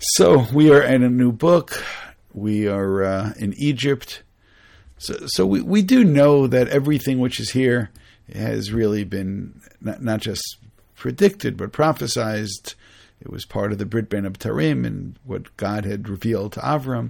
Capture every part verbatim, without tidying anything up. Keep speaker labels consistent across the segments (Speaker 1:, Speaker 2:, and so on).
Speaker 1: So we are in a new book. We are uh, in Egypt. So, so we, we do know that everything which is here has really been not, not just predicted, but prophesized. It was part of the Brit Bein HaBetarim and what God had revealed to Avram.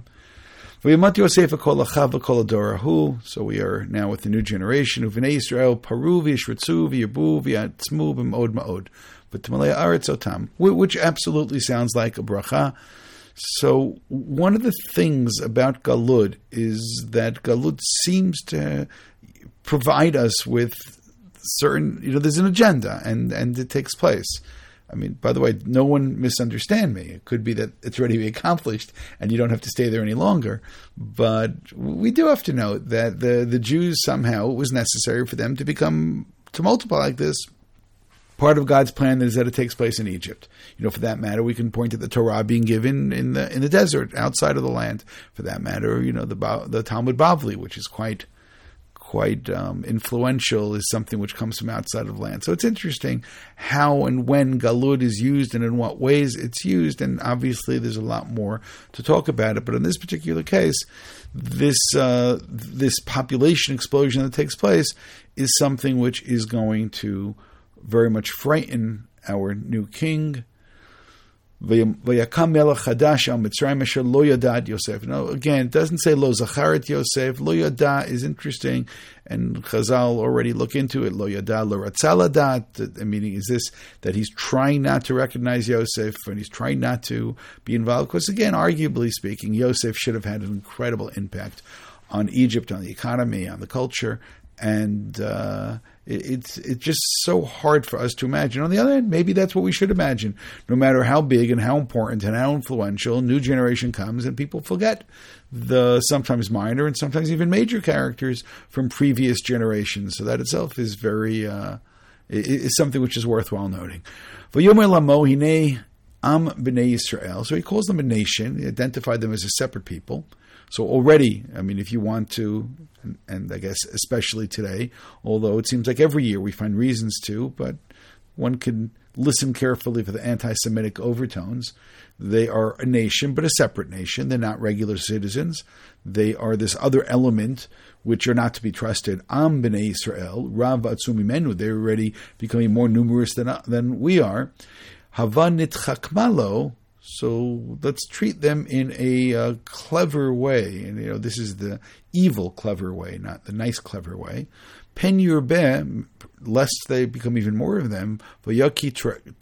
Speaker 1: So we are now with the new generation. Uvnei Yisrael paru v'yishritzu v'yirbu v'yatzmu b'mod ma'od. V'tmalei haaretz otam, which absolutely sounds like a bracha. So one of the things about Galud is that Galud seems to provide us with certain, you know, there's an agenda and, and it takes place. I mean, by the way, no one misunderstand me. It could be that it's already accomplished and you don't have to stay there any longer. But we do have to note that the, the Jews, somehow, it was necessary for them to become, to multiply like this. Part of God's plan is that it takes place in Egypt. You know, for that matter, we can point to the Torah being given in the in the desert, outside of the land. For that matter, you know, the the Talmud Bavli, which is quite quite um, influential, is something which comes from outside of land. So it's interesting how and when Galud is used and in what ways it's used, and obviously there's a lot more to talk about it. But in this particular case, this uh, this population explosion that takes place is something which is going to very much frighten our new king. Vayakam melech chadash al Mitzrayim asher lo yadad Yosef. Now, again, it doesn't say lo zacharet Yosef. Lo yada is interesting, and Chazal already look into it. Lo yada lo ratzal adat. The meaning is this, that he's trying not to recognize Yosef, and he's trying not to be involved. Because again, arguably speaking, Yosef should have had an incredible impact on Egypt, on the economy, on the culture, and uh, it, it's it's just so hard for us to imagine. On the other hand, maybe that's what we should imagine. No matter how big and how important and how influential, a new generation comes and people forget the sometimes minor and sometimes even major characters from previous generations. So that itself is very uh, is something which is worthwhile noting. V'yomer lamo hinei am b'nei Yisrael. So he calls them a nation. He identified them as a separate people. So already, I mean, if you want to, and, and I guess especially today, although it seems like every year we find reasons to, but one can listen carefully for the anti-Semitic overtones. They are a nation, but a separate nation. They're not regular citizens. They are this other element which are not to be trusted. Am b'nei Yisrael, Rav atzum mimenu. They're already becoming more numerous than, than we are. Hava nitchakmalo. So let's treat them in a uh, clever way. And, you know, this is the evil clever way, not the nice clever way. Pen yurbeh, lest they become even more of them. V'yaki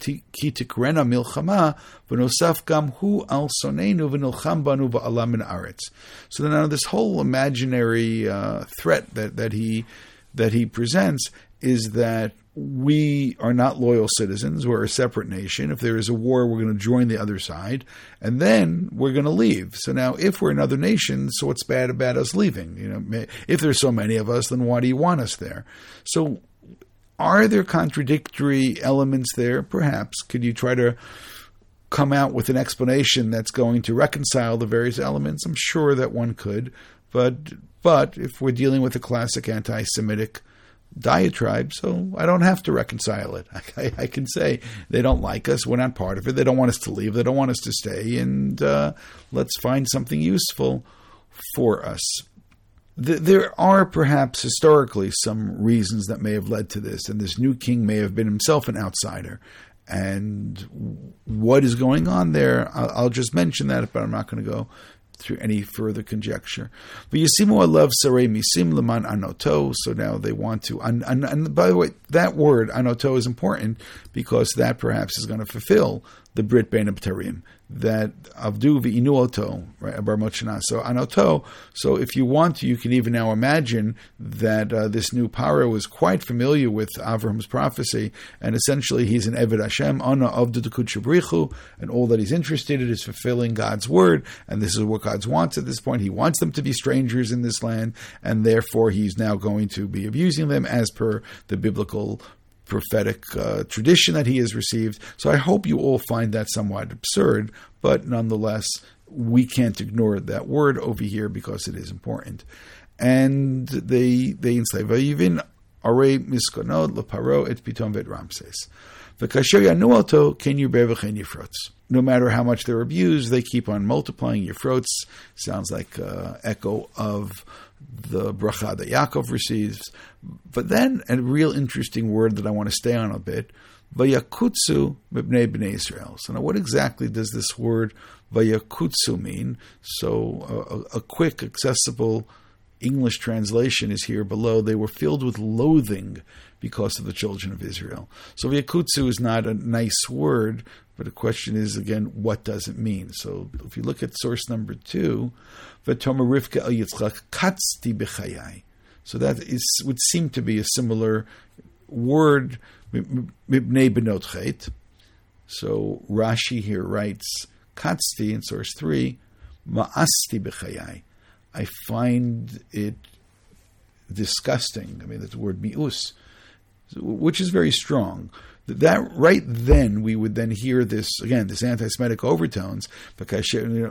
Speaker 1: tikrena milchama v'nosaf gam hu al sonenu v'nilcham banu v'alam min aretz. So then now this whole imaginary uh, threat that, that he that he presents is that we are not loyal citizens. We're a separate nation. If there is a war, we're going to join the other side, and then we're going to leave. So now, if we're another nation, so what's bad about us leaving? You know, if there's so many of us, then why do you want us there? So, are there contradictory elements there? Perhaps. Could you try to come out with an explanation that's going to reconcile the various elements? I'm sure that one could, but but if we're dealing with a classic anti-Semitic diatribe, so I don't have to reconcile it. I, I can say they don't like us, we're not part of it, they don't want us to leave, they don't want us to stay, and uh, let's find something useful for us. Th- there are perhaps historically some reasons that may have led to this, and this new king may have been himself an outsider. And what is going on there, I'll, I'll just mention that, but I'm not going to go through any further conjecture. But Yisimu alav sarei misim leman anoto. So now they want to, and, and, and by the way, that word anoto is important because that perhaps is going to fulfill the Brit Bein HaBetarim, that avdu v'inu oto, right? Bar Mochana. So anoto. So if you want to, you can even now imagine that uh, this new Paro is quite familiar with Avram's prophecy, and essentially he's an Eved Hashem, ana avdu d'kud shabrichu, and all that he's interested in is fulfilling God's word, and this is what God wants at this point. He wants them to be strangers in this land, and therefore he's now going to be abusing them as per the biblical prophetic uh, tradition that he has received. So I hope you all find that somewhat absurd, but nonetheless, we can't ignore that word over here because it is important. And they they enslave Vayivin arei miskonot leparo et pitom vet Ramses. V'kasher yanu alto ken yirbe v'chen yifrotz. No matter how much they're abused, they keep on multiplying. Yifrotz sounds like an echo of the bracha that Yaakov receives. But then, a real interesting word that I want to stay on a bit, Vayakutsu mibnei bnei Israel. So now what exactly does this word Vayakutsu mean? So a, a quick, accessible English translation is here below. They were filled with loathing because of the children of Israel. So Vayakutsu is not a nice word, but the question is, again, what does it mean? So if you look at source number two, V'tomer Rivka el Yitzchak katzti b'chayai. So that is would seem to be a similar word, mibnei benot chet. So Rashi here writes, katzti in source three, ma'asti b'chayai. I find it disgusting. I mean, that's the word mi'us, which is very strong. That right then, we would then hear this, again, this anti-Semitic overtones, because Israel,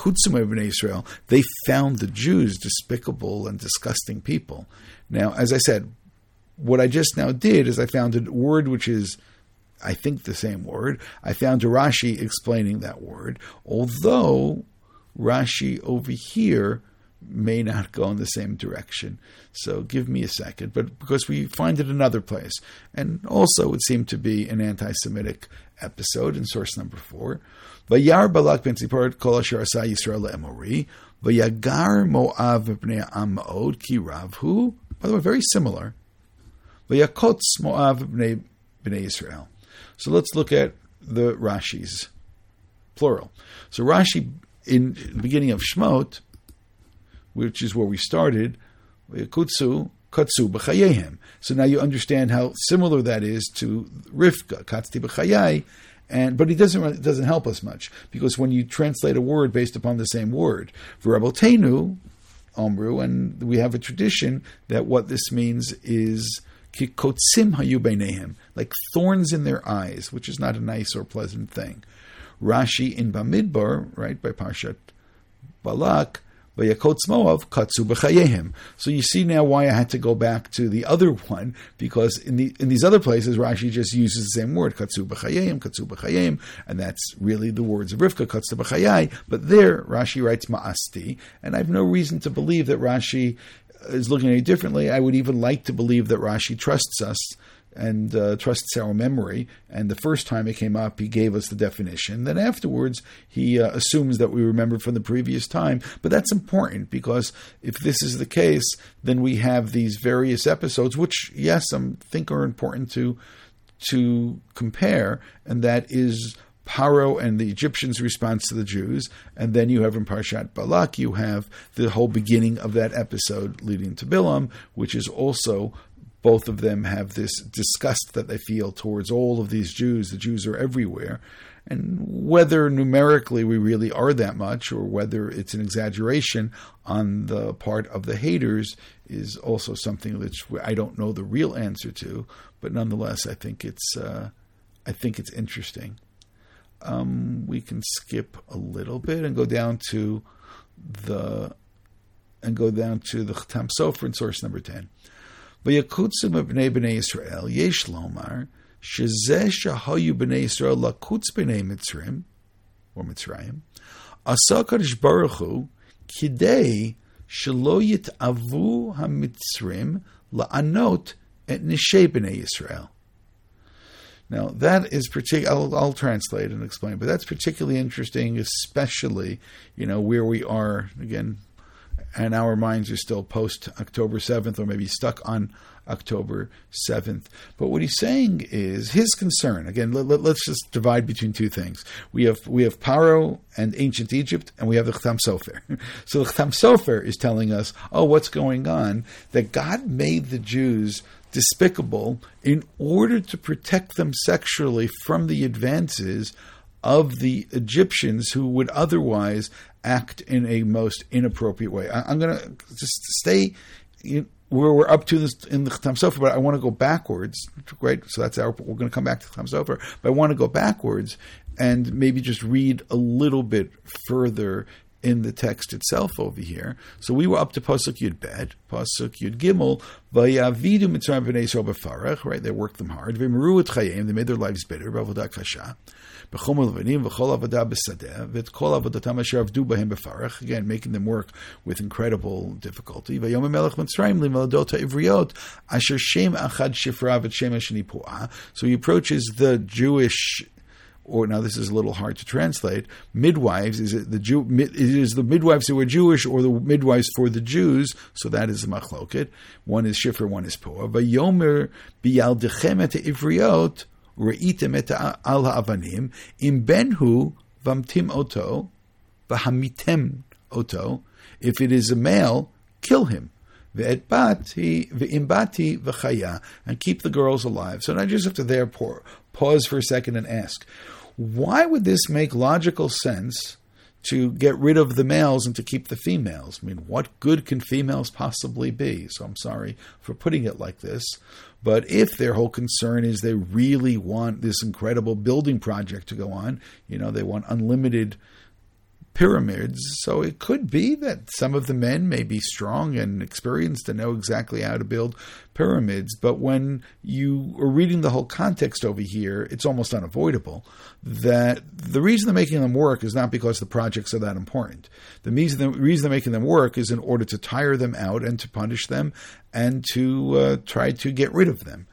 Speaker 1: they found the Jews despicable and disgusting people. Now, as I said, what I just now did is I found a word which is, I think, the same word. I found a Rashi explaining that word, although Rashi over here may not go in the same direction. So give me a second. But because we find it another place. And also it seemed to be an anti-Semitic episode in source number four. Vayar Balak ben Tzipor kol asher asa Yisrael le'emori. Vayagar Moav b'nei Amod ki ravhu. By the way, very similar. Vayakotz Moav b'nei b'nei Yisrael. So let's look at the Rashis, plural. So Rashi, in the beginning of Shmot, which is where we started, Kutsu, Katsu b'chayehem. So now you understand how similar that is to Rivka, Katzti b'chayai, and but it doesn't it doesn't help us much, because when you translate a word based upon the same word, V'rabotenu, Omru, and we have a tradition that what this means is kikotzim hayu beinehem, like thorns in their eyes, which is not a nice or pleasant thing. Rashi in Bamidbar, right, by Parshat Balak, Vayakotz Moav katsu b'chayehem. So you see now why I had to go back to the other one, because in the in these other places Rashi just uses the same word, katsu b'chayehem, katsu b'chayehem, and that's really the words of Rivka, katsu b'chayai. But there Rashi writes ma'asti, and I have no reason to believe that Rashi is looking at it differently. I would even like to believe that Rashi trusts us and uh, trusts our memory. And the first time it came up, he gave us the definition. Then afterwards, he uh, assumes that we remember from the previous time. But that's important, because if this is the case, then we have these various episodes, which, yes, I think are important to to compare, and that is Paro and the Egyptians' response to the Jews. And then you have in Parshat Balak, you have the whole beginning of that episode leading to Bilam, which is also, both of them have this disgust that they feel towards all of these Jews. The Jews are everywhere. And whether numerically we really are that much, or whether it's an exaggeration on the part of the haters, is also something which I don't know the real answer to. But nonetheless, I think it's uh, I think it's interesting. Um, we can skip a little bit and go down to the and go down to the Chatam Sofer in source number ten. V'yakutzu b'nei b'nei Yisrael yesh lomar shezeh shahayu b'nei Yisrael lakutz b'nei Mitzrim or Mitzrayim asa Kadosh Baruch Hu kidei shelo yitavu hamitzrim la'anot et nishei b'nei Yisrael. Now that is particular. I'll, I'll translate and explain, but that's particularly interesting, especially you know where we are again. And our minds are still post-October seventh, or maybe stuck on October seventh. But what he's saying is his concern. Again, let, let, let's just divide between two things. We have we have Paro and ancient Egypt, and we have the Chatam Sofer. So the Chatam Sofer is telling us, oh, what's going on? That God made the Jews despicable in order to protect them sexually from the advances of the Egyptians, who would otherwise act in a most inappropriate way. I, I'm going to just stay in, where we're up to this in the Chatam Sofer, but I want to go backwards. Right, so that's our. We're going to come back to Chatam Sofer, but I want to go backwards and maybe just read a little bit further in the text itself over here. So we were up to Pasuk Yud Bet, Pasuk Yud Gimel, Vayavidu Mitzrayim b'nei Yisrael b'farach, right? They worked them hard. V'meru et chayim, they made their lives bitter, b'avodah kasha. B'chom levanim, v'chol avodah b'sadeh, v'kol avodatam asher avdu b'hem b'farach, again, making them work with incredible difficulty. V'yom melech Mitzrayim limeladot ha'ivriot, asher shem achad shifra v'shem hasheni pu'ah. So he approaches the Jewish, or now this is a little hard to translate, midwives, is it the Jew, it is the midwives who were Jewish or the midwives for the Jews, so that is the machloket. One is Shifra, one is Poah. Vayomer biyaldechem et ivriot, reitem et al ha'avanim, im benhu vamtim oto, vahamitem oto, if it is a male, kill him. Ve'et bati, ve'im bati v'chaya, and keep the girls alive. So now I just have to there pause for a second and ask, why would this make logical sense to get rid of the males and to keep the females? I mean, what good can females possibly be? So I'm sorry for putting it like this. But if their whole concern is they really want this incredible building project to go on, you know, they want unlimited pyramids, so it could be that some of the men may be strong and experienced and know exactly how to build pyramids, but when you are reading the whole context over here, it's almost unavoidable that the reason they're making them work is not because the projects are that important. The reason, the reason they're making them work is in order to tire them out and to punish them and to uh, try to get rid of them.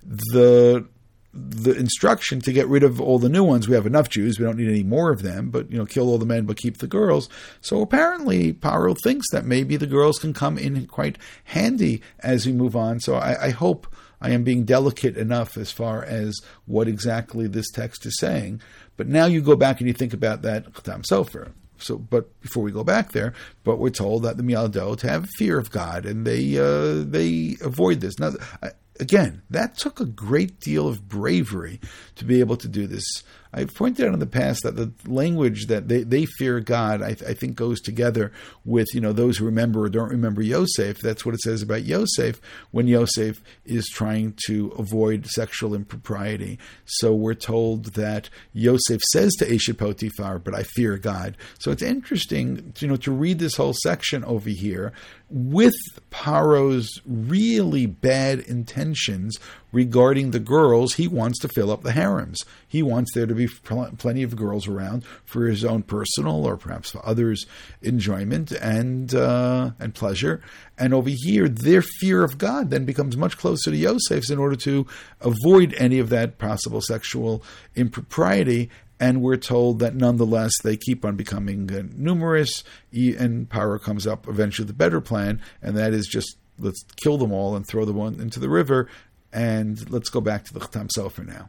Speaker 1: The The instruction to get rid of all the new ones, we have enough Jews, we don't need any more of them, but, you know, kill all the men but keep the girls. So apparently Paro thinks that maybe the girls can come in quite handy as we move on. So I, I hope I am being delicate enough as far as what exactly this text is saying. But now you go back and you think about that Chatam Sofer. So, but before we go back there, but we're told that the Mialdot have fear of God and they uh, they avoid this. Now, I, Again, that took a great deal of bravery to be able to do this. I've pointed out in the past that the language that they, they fear God, I, I think, goes together with, you know, those who remember or don't remember Yosef. That's what it says about Yosef when Yosef is trying to avoid sexual impropriety. So we're told that Yosef says to Eshet Potiphar, but I fear God. So it's interesting, you know, to read this whole section over here with Paro's really bad intentions regarding the girls. He wants to fill up the harems. He wants there to be pl- plenty of girls around for his own personal or perhaps for others' enjoyment and uh, and pleasure. And over here, their fear of God then becomes much closer to Yosef's in order to avoid any of that possible sexual impropriety. And we're told that nonetheless they keep on becoming uh, numerous, and Paro comes up eventually with a better plan, and that is just let's kill them all and throw them on into the river. And let's go back to the Chatam Sofer now.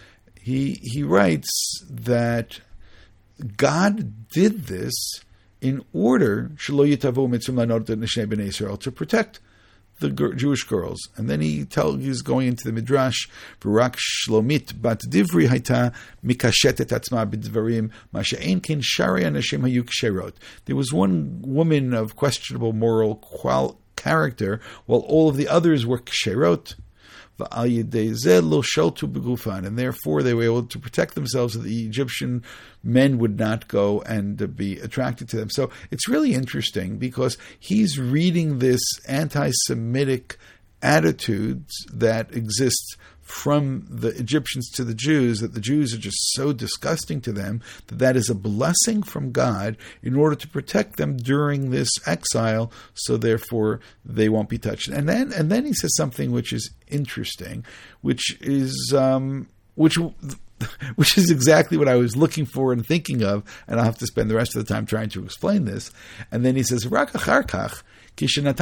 Speaker 1: He he writes that God did this in order to protect the Jewish girls. And then he tell he's going into the Midrash, Barak Shlomit bat Divri hayta mikashetet atzma b'dvarim ma she'ein ken shari anashim hayu ksherot. There was one woman of questionable moral qual- character, while all of the others were ksherot. And therefore they were able to protect themselves so the Egyptian men would not go and be attracted to them. So it's really interesting because he's reading this anti-Semitic attitudes that exists from the Egyptians to the Jews, that the Jews are just so disgusting to them, that that is a blessing from God in order to protect them during this exile, so therefore they won't be touched. And then and then he says something which is interesting, which is um, which which is exactly what I was looking for and thinking of, and I'll have to spend the rest of the time trying to explain this. And then he says, Rak achar kach, but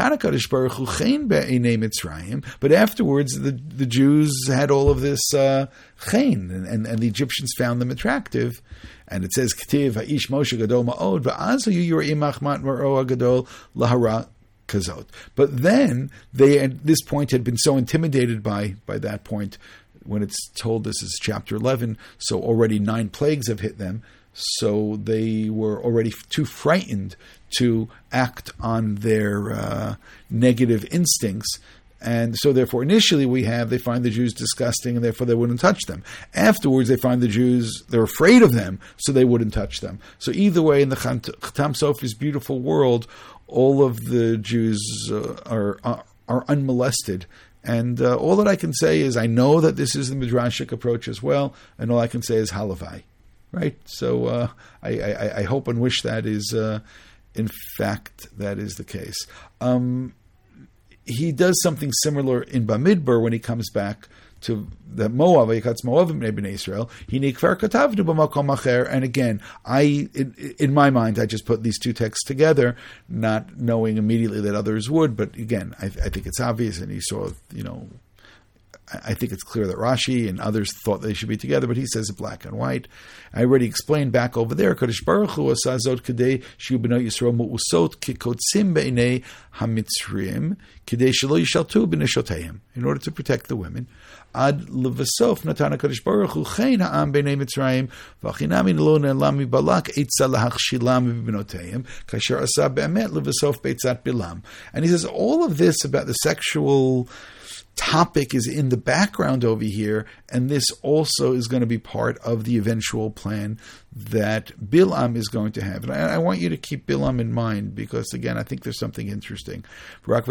Speaker 1: afterwards, the, the Jews had all of this uh, chen, and, and, and the Egyptians found them attractive. And it says, K'tiv ha'ish Moshe gadol ma'od, va'azu yi'imach mat mar'oa gadol lahara kazot. But then, they at this point had been so intimidated by, by that point, when it's told this is chapter eleven, so already nine plagues have hit them, so they were already too frightened to act on their uh, negative instincts, And so therefore initially we have, they find the Jews disgusting and therefore they wouldn't touch them. Afterwards they find the Jews, they're afraid of them, so they wouldn't touch them. So either way, in the Chatam Sofer's beautiful world, all of the Jews uh, are, are are unmolested. And uh, all that I can say is I know that this is the Midrashic approach as well, and all I can say is halavai. Right? So uh, I, I, I hope and wish that is, uh, in fact, that is the case. Um, he does something similar in Bamidbar when he comes back to the Moab, Yikatz Moab ibn Israel. He nikvar katavnu b'makom acher. And again, I in, in my mind, I just put these two texts together, not knowing immediately that others would. But again, I, I think it's obvious, and he saw, you know, I think it's clear that Rashi and others thought they should be together, but he says it black and white. I already explained back over there. Kodesh Baruch Hu asazot kedei shiu b'nai Yisrael mu'usot kikotzim be'inei hamitzrim kedei shelo yishaltu b'neshoteim, in order to protect the women. Ad levasof natana Kodesh Baruch Hu chein ha'am b'nei Mitzrayim v'achinami lo ne'lam mibalak eitza lahachshilam b'bnoteim kasher asa be'emet levasof beitzat bilam. And he says all of this about the sexual topic is in the background over here, and this also is going to be part of the eventual plan that Bilam is going to have. And I, I want you to keep Bilam in mind, because again, I think there's something interesting. Right?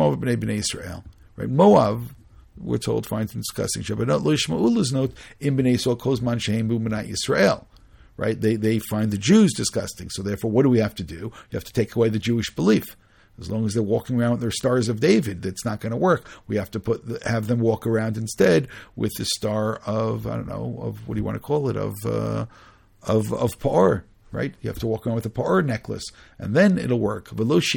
Speaker 1: Moab, we're told, finds in discussing Shabbat lo yishma'u note in b'nei Yisrael kozman shehem b'u'minat Yisrael. Right? They they find the Jews disgusting. So therefore, what do we have to do? You have to take away the Jewish belief. As long as they're walking around with their stars of David, that's not going to work. We have to put have them walk around instead with the star of, I don't know, of what do you want to call it, of uh, of of Pa'or, right? You have to walk around with a Pa'or necklace, and then it'll work.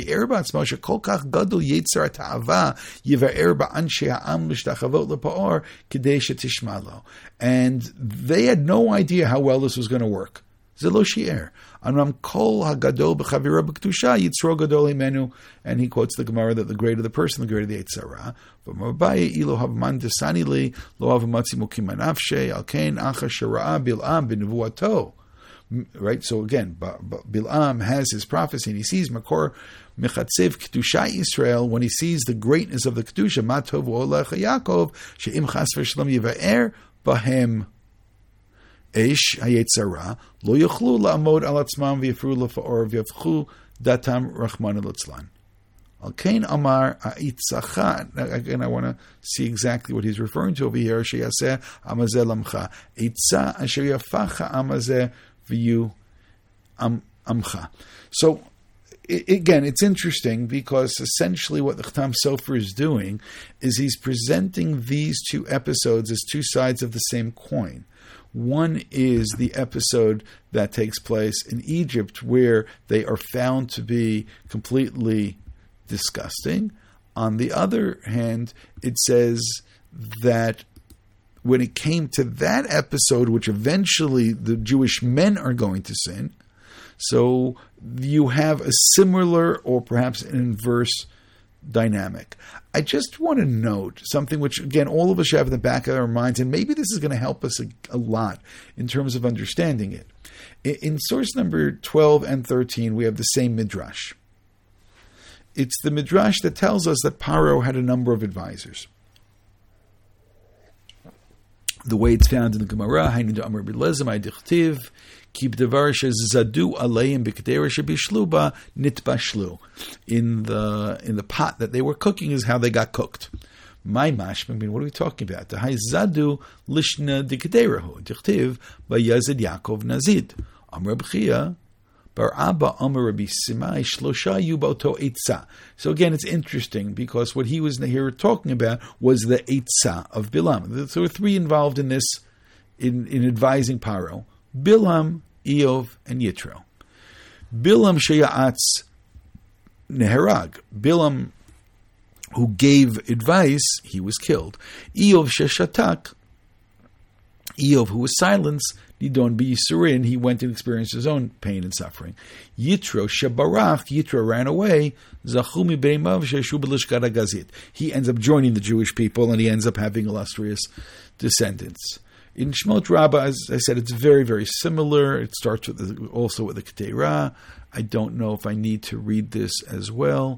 Speaker 1: And they had no idea how well this was going to work. Zelo shi'er. Anram kol hagadol b'chavira b'kedusha yitzro gadol imenu. And he quotes the Gemara that the greater the person, the greater the Eitzara. V'mabaye ilo havman desani li lo havamatzi mukim manavshe al kain acha shara'a bil'am b'nevuato. Right? So again, Bil'am has his prophecy and he sees Makor Mechatzev Kedusha Yisrael, when he sees the greatness of the Kedusha, Matov Olecha Yaakov, she'im chas v'shalom yiva'er bahem. Eish hayetzara lo yochlu la'amod al atzmam v'yafru lefa'or v'yafchu datam rachman al-itzlan. Al-kain amar ha'itzacha. Again, I want to see exactly what he's referring to over here. Sheyaseh amazeh lamcha. Itza asher yafacha amazeh v'yu amcha. So, again, it's interesting because essentially what the Chatam Sofer is doing is he's presenting these two episodes as two sides of the same coin. One is the episode that takes place in Egypt where they are found to be completely disgusting. On the other hand, it says that when it came to that episode, which eventually the Jewish men are going to sin, so you have a similar or perhaps an inverse dynamic. I just want to note something which, again, all of us should have in the back of our minds, and maybe this is going to help us a, a lot in terms of understanding it. In, in source number twelve and thirteen, we have the same midrash. It's the midrash that tells us that Paro had a number of advisors. The way it's found in the Gemara, Hainu de Amr B'Lezem Dichtiv, Kib Devar Shezadu Aleim B'Kedera Shebishluba Nitbashlu. In the in the pot that they were cooking is how they got cooked. My mashma, I mean, what are we talking about? The Hay Zadu Lishna Dikderahu Dichtiv Bayazid Yaakov Nazid Amr B'Chia Bar Abba Amr Rabbi Simai Shlosha Yuboto Eitza. So again, it's interesting because what he was here talking about was the Eitza of Bilam. So there were three involved in this, in, in advising Paro: Bilam, Eov, and Yitro. Bilam Sheya'atz Neherag. Bilam, who gave advice, he was killed. Eov Sheshatak. Eov, who was silenced, Nidon B'Yisurin, he went and experienced his own pain and suffering. Yitro Shebarach, Yitro ran away. Zachumi Beimav Sheshu B'Lishkat HaGazit. He ends up joining the Jewish people, and he ends up having illustrious descendants. In Shemot Rabbah, as I said, it's very, very similar. It starts with the, also with the Ketera. I don't know if I need to read this as well.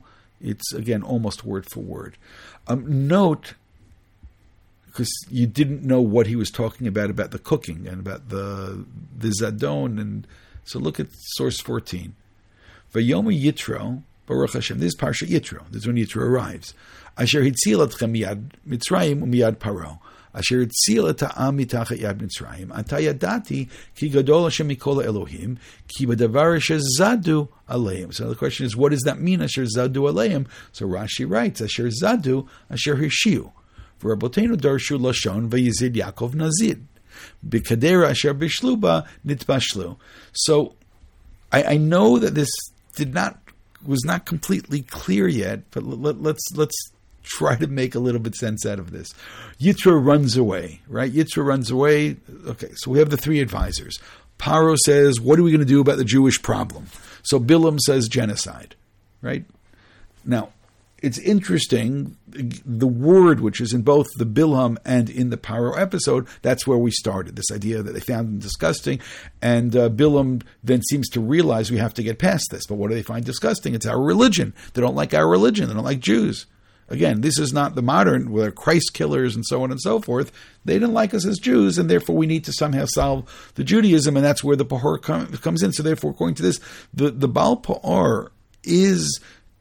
Speaker 1: It's, again, almost word for word. Um, note, because you didn't know what he was talking about, about the cooking and about the the Zadon. And so look at source fourteen. Vayomer Yitro, Baruch Hashem. This is Parsha Yitro. This is when Yitro arrives. Asher hitzil etchem miyad Mitzrayim umiyad Paro. Asher hitzil et ha'am mitachat yad Mitzrayim. Ata yadati ki gadol Hashem mikol Elohim ki b'davar asher zadu aleim. So the question is, what does that mean, Asher zadu aleim? So Rashi writes, Asher zadu, Asher hishiu. V'rabotenu darshu lashon v'yizid Yaakov nazid. B'kadera asher bishluba nitbashlu. So I, I know that this did not was not completely clear yet, but let, let's let's try to make a little bit sense out of this. Yitro runs away, right? Yitro runs away. Okay, so we have the three advisors. Paro says, what are we going to do about the Jewish problem? So Bilam says genocide, right? Now, it's interesting, the word which is in both the Bilam and in the Paro episode, that's where we started, this idea that they found them disgusting, and uh, Bilam then seems to realize we have to get past this. But what do they find disgusting? It's our religion. They don't like our religion. They don't like Jews. Again, this is not the modern, where Christ killers and so on and so forth. They didn't like us as Jews, and therefore we need to somehow solve the Judaism, and that's where the Pahor com- comes in. So therefore, according to this, the, the Baal Pa'or is...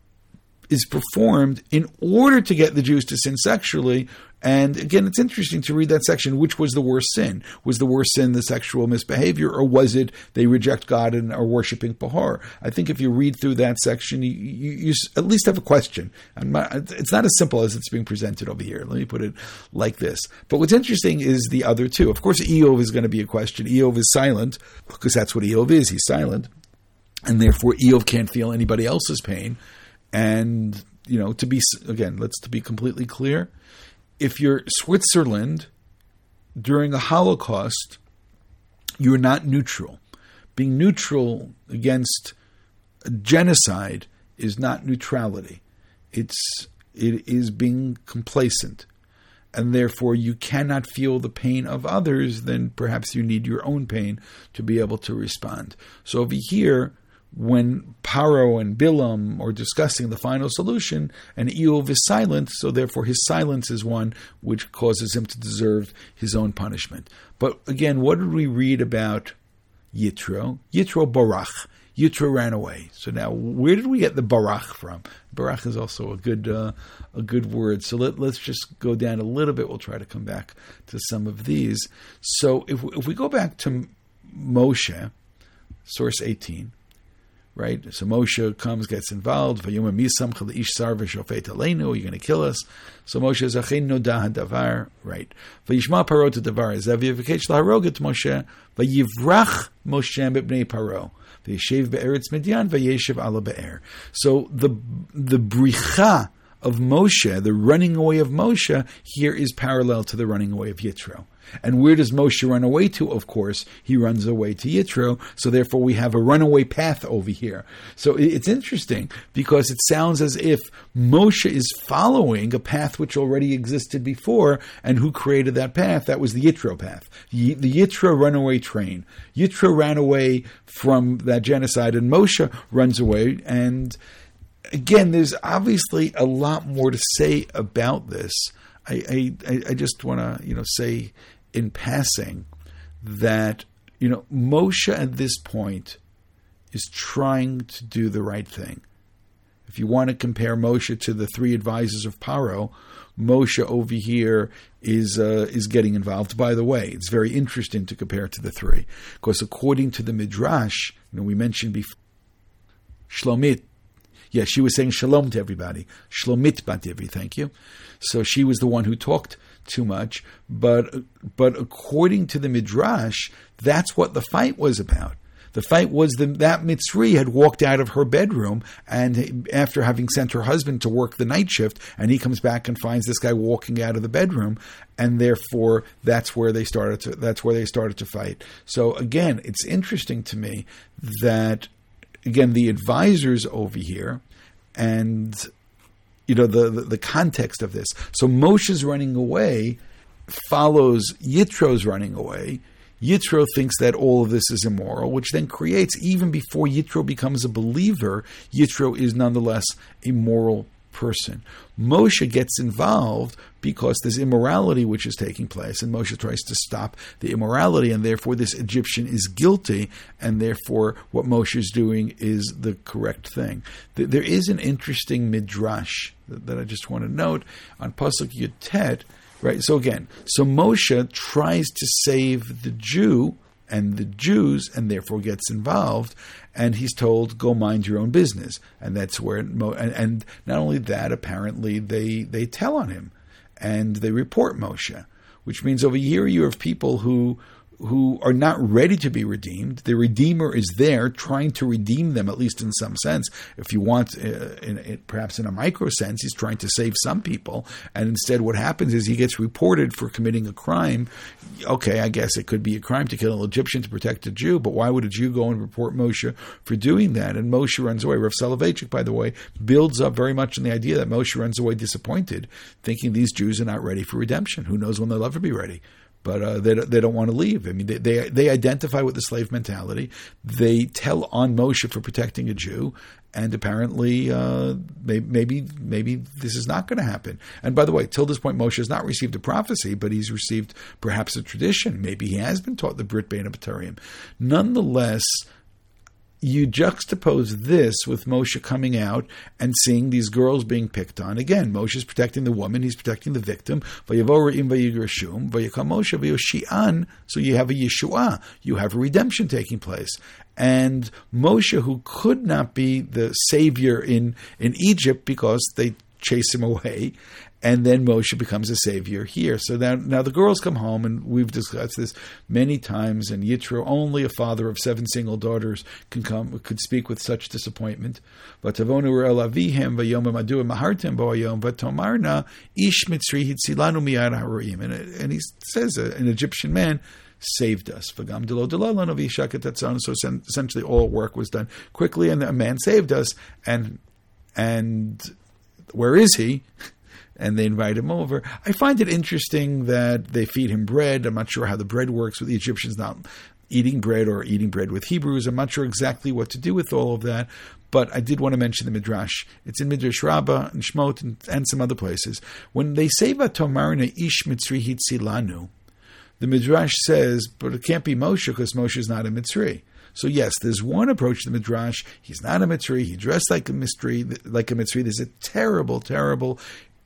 Speaker 1: is performed in order to get the Jews to sin sexually. And again, it's interesting to read that section. Which was the worst sin? Was the worst sin the sexual misbehavior, or was it they reject God and are worshiping Pahor? I think if you read through that section, you, you, you at least have a question. Not, it's not as simple as it's being presented over here. Let me put it like this. But what's interesting is the other two. Of course, Eov is going to be a question. Eov is silent, because that's what Eov is. He's silent. And therefore, Eov can't feel anybody else's pain. And, you know, to be, again, let's to be completely clear, if you're Switzerland during a Holocaust, you're not neutral. Being neutral against a genocide is not neutrality. It's, it is being complacent. And therefore you cannot feel the pain of others, then perhaps you need your own pain to be able to respond. So over here, when Paro and Bilam are discussing the final solution, and Eov is silent, so therefore his silence is one which causes him to deserve his own punishment. But again, what did we read about Yitro? Yitro barach. Yitro ran away. So now, where did we get the barach from? Barach is also a good uh, a good word. So let, let's just go down a little bit. We'll try to come back to some of these. So if, if we go back to Moshe, source eighteen, right? So Moshe comes, gets involved. You're going to kill us. So Moshe says, davar, right? Vayishma Paro to davar zev v'kesh laharoget Moshe vayivrach Moshe b'bnei Paro v'yeshev be'eretz Midian v'yeshev ala be'er. So the the bricha of Moshe, the running away of Moshe, here is parallel to the running away of Yitro. And where does Moshe run away to? Of course, he runs away to Yitro. So therefore, we have a runaway path over here. So it's interesting because it sounds as if Moshe is following a path which already existed before. And who created that path? That was the Yitro path, the Yitro runaway train. Yitro ran away from that genocide, and Moshe runs away. And again, there's obviously a lot more to say about this. I I, I just want to you know say in passing that you know Moshe at this point is trying to do the right thing. If you want to compare Moshe to the three advisors of Paro, Moshe over here is uh, is getting involved. By the way, it's very interesting to compare to the three, because according to the Midrash, you know we mentioned before, Shlomit. Yeah, she was saying shalom to everybody. Shlomit bat Ivri, thank you. So she was the one who talked too much. But but according to the Midrash, that's what the fight was about. The fight was that that Mitzri had walked out of her bedroom, and after having sent her husband to work the night shift, and he comes back and finds this guy walking out of the bedroom, and therefore that's where they started to that's where they started to fight. So again, it's interesting to me that again, the advisors over here, and you know the, the the context of this. So Moshe's running away follows Yitro's running away. Yitro thinks that all of this is immoral, which then creates, even before Yitro becomes a believer, Yitro is nonetheless a moral person. Moshe gets involved because there's immorality which is taking place, and Moshe tries to stop the immorality, and therefore this Egyptian is guilty, and therefore what Moshe is doing is the correct thing. There is an interesting midrash that I just want to note on Pasuk Yud Tet, right? So again, so Moshe tries to save the Jew and the Jews, and therefore gets involved, and he's told, go mind your own business. And that's where, Mo, and, and not only that, apparently they, they tell on him, and they report Moshe, which means over here you have people who who are not ready to be redeemed. The Redeemer is there trying to redeem them, at least in some sense. If you want, uh, in, in, perhaps in a micro sense, he's trying to save some people. And instead what happens is he gets reported for committing a crime. Okay, I guess it could be a crime to kill an Egyptian to protect a Jew, but why would a Jew go and report Moshe for doing that? And Moshe runs away. Rav Soloveitchik, by the way, builds up very much on the idea that Moshe runs away disappointed, thinking these Jews are not ready for redemption. Who knows when they'll ever be ready? But uh, they they don't want to leave. I mean, they, they they identify with the slave mentality. They tell on Moshe for protecting a Jew, and apparently uh, maybe, maybe maybe this is not going to happen. And by the way, till this point, Moshe has not received a prophecy, but he's received perhaps a tradition. Maybe he has been taught the Brit Bein HaB'Turim. Nonetheless, you juxtapose this with Moshe coming out and seeing these girls being picked on. Again, Moshe is protecting the woman, he's protecting the victim. So you have a Yeshua, you have a redemption taking place. And Moshe, who could not be the savior in, in Egypt because they chase him away, and then Moshe becomes a savior here. So now, now the girls come home, and we've discussed this many times. And Yitro, only a father of seven single daughters, can come could speak with such disappointment. But Tavonu el avihem vayom madu mahartem boayom vatomarna ish mitzri hitzilanu miyad haroim. And and he says uh, an Egyptian man saved us. So essentially, all work was done quickly, and a man saved us. And and where is he? And they invite him over. I find it interesting that they feed him bread. I'm not sure how the bread works with the Egyptians not eating bread or eating bread with Hebrews. I'm not sure exactly what to do with all of that. But I did want to mention the Midrash. It's in Midrash Rabbah and Shmot and, and some other places. When they say Vatomarna ish mitzri hitzilanu, the Midrash says, but it can't be Moshe because Moshe is not a Mitzri. So yes, there's one approach to the Midrash. He's not a Mitzri. He dressed like a Mitzri. Like a Mitzri. There's a terrible, terrible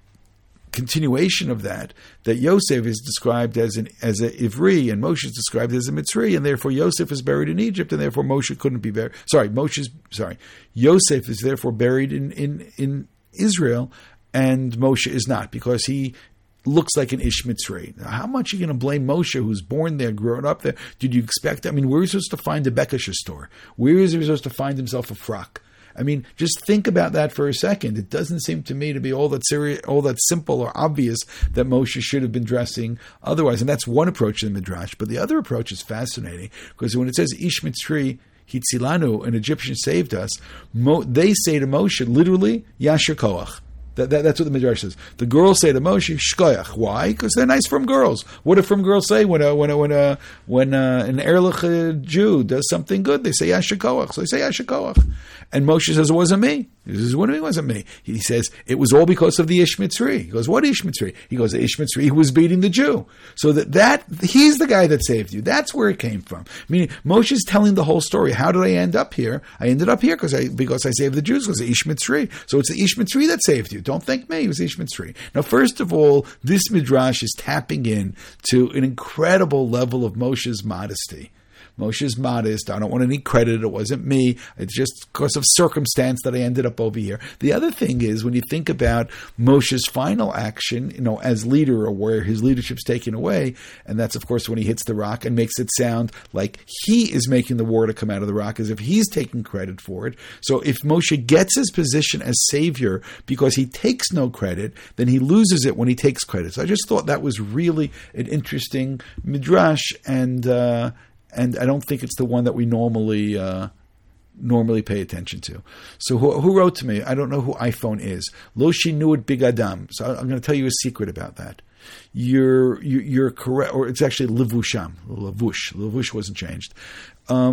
Speaker 1: continuation of that, that Yosef is described as an as a Ivri and Moshe is described as a Mitzri, and therefore Yosef is buried in Egypt, and therefore Moshe couldn't be buried. Sorry, Moshe's sorry, Yosef is therefore buried in, in, in Israel, and Moshe is not, because he looks like an Ish Mitzri. Now, how much are you going to blame Moshe, who's born there, grown up there? Did you expect? I mean, where is he supposed to find a Bekasha store? Where is he supposed to find himself a frock? I mean, just think about that for a second. It doesn't seem to me to be all that serious, all that simple or obvious that Moshe should have been dressing otherwise. And that's one approach in the Midrash. But the other approach is fascinating, because when it says Ish Mitzri Hitzilanu, an Egyptian saved us, Mo, they say to Moshe, literally, Yasher Koach. That, that, that's what the Midrash says. The girls say to Moshe, Shkoyach. Why? Because they're nice from girls. What do from girls say when a, when a, when a, when a, an Erlich Jew does something good? They say Yasher Koach. So they say Yasher Koach. And Moshe says, it wasn't me. He says, what do you mean it wasn't me? He says, it was all because of the Ish Mitzri. He goes, what Ish Mitzri? He goes, the Ish Mitzri who was beating the Jew. So that, that he's the guy that saved you. That's where it came from. Meaning, Moshe is telling the whole story. How did I end up here? I ended up here because I because I saved the Jews, because the Ish Mitzri. So it's the Ish Mitzri that saved you. Don't think me. It was Ish Mitzri. Now, first of all, this Midrash is tapping in to an incredible level of Moshe's modesty. Moshe's modest. I don't want any credit. It wasn't me. It's just because of circumstance that I ended up over here. The other thing is, when you think about Moshe's final action, you know, as leader, or where his leadership's taken away, and that's, of course, when he hits the rock and makes it sound like he is making the water come out of the rock, as if he's taking credit for it. So if Moshe gets his position as savior because he takes no credit, then he loses it when he takes credit. So I just thought that was really an interesting midrash, and uh, And I don't think it's the one that we normally uh, normally pay attention to. So who, who wrote to me? I don't know who iPhone is. Lo Shinuot Big Adam. So I'm going to tell you a secret about that. You're you're correct, or it's actually Levusham. Levush. Levush wasn't changed. Um,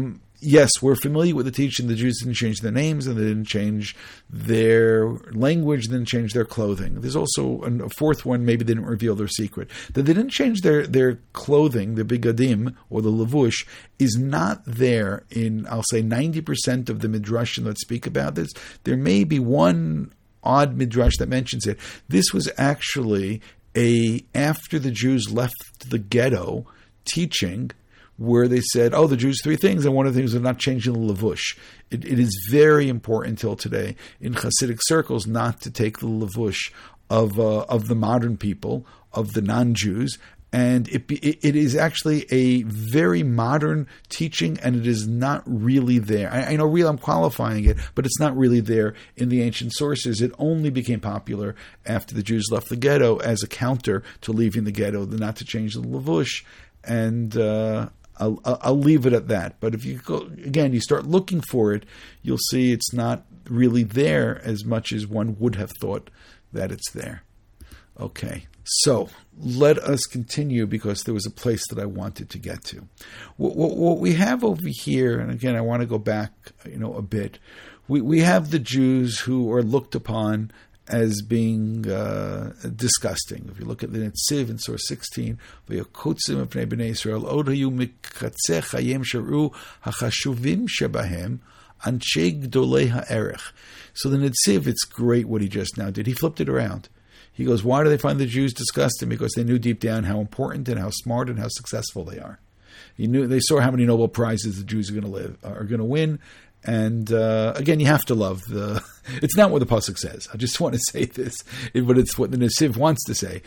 Speaker 1: yes, we're familiar with the teaching. The Jews didn't change their names, and they didn't change their language, they didn't change their clothing. There's also a fourth one, maybe they didn't reveal their secret. That they didn't change their, their clothing, the bigadim, or the levush, is not there in, I'll say, ninety percent of the midrashim that speak about this. There may be one odd midrash that mentions it. This was actually a, after the Jews left the ghetto, teaching where they said, oh, the Jews three things, and one of the things is not changing the levush. It, it is very important till today in Hasidic circles not to take the levush of uh, of the modern people, of the non-Jews, and it, it it is actually a very modern teaching, and it is not really there. I, I know really I'm qualifying it, but it's not really there in the ancient sources. It only became popular after the Jews left the ghetto as a counter to leaving the ghetto, not to change the levush. And uh, I'll, I'll leave it at that. But if you go, again, you start looking for it, you'll see it's not really there as much as one would have thought that it's there. Okay, so let us continue because there was a place that I wanted to get to. What, what, what we have over here, and again, I want to go back, you know, a bit. We we have the Jews who are looked upon as being uh, disgusting. If you look at the Netziv in source sixteen, "V'yakotzim v'nei bnei Yisrael od hayu mikatzeh chayim sharu hachashuvim shebahem anshei gdolei ha'erech." So the Netziv, it's great what he just now did. He flipped it around. He goes, why do they find the Jews disgusting? Because they knew deep down how important and how smart and how successful they are. He knew they saw how many Nobel Prizes the Jews are going to live are going to win. And uh, again, you have to love the. It's not what the pasuk says. I just want to say this, but it's what the Nesiv wants to say.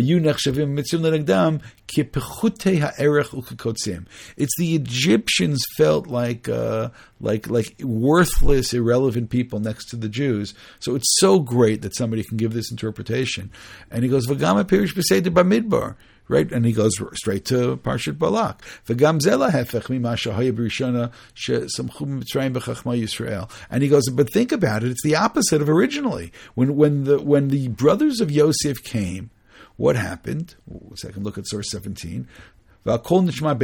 Speaker 1: It's the Egyptians felt like uh, like like worthless, irrelevant people next to the Jews. So it's so great that somebody can give this interpretation. And he goes, "V'gama pirish b'seder b'midbar." Right, and he goes straight to Parshat Balak. And he goes, but think about it; it's the opposite of originally. When when the when the brothers of Yosef came, what happened? Second look at source seventeen. Why? Look at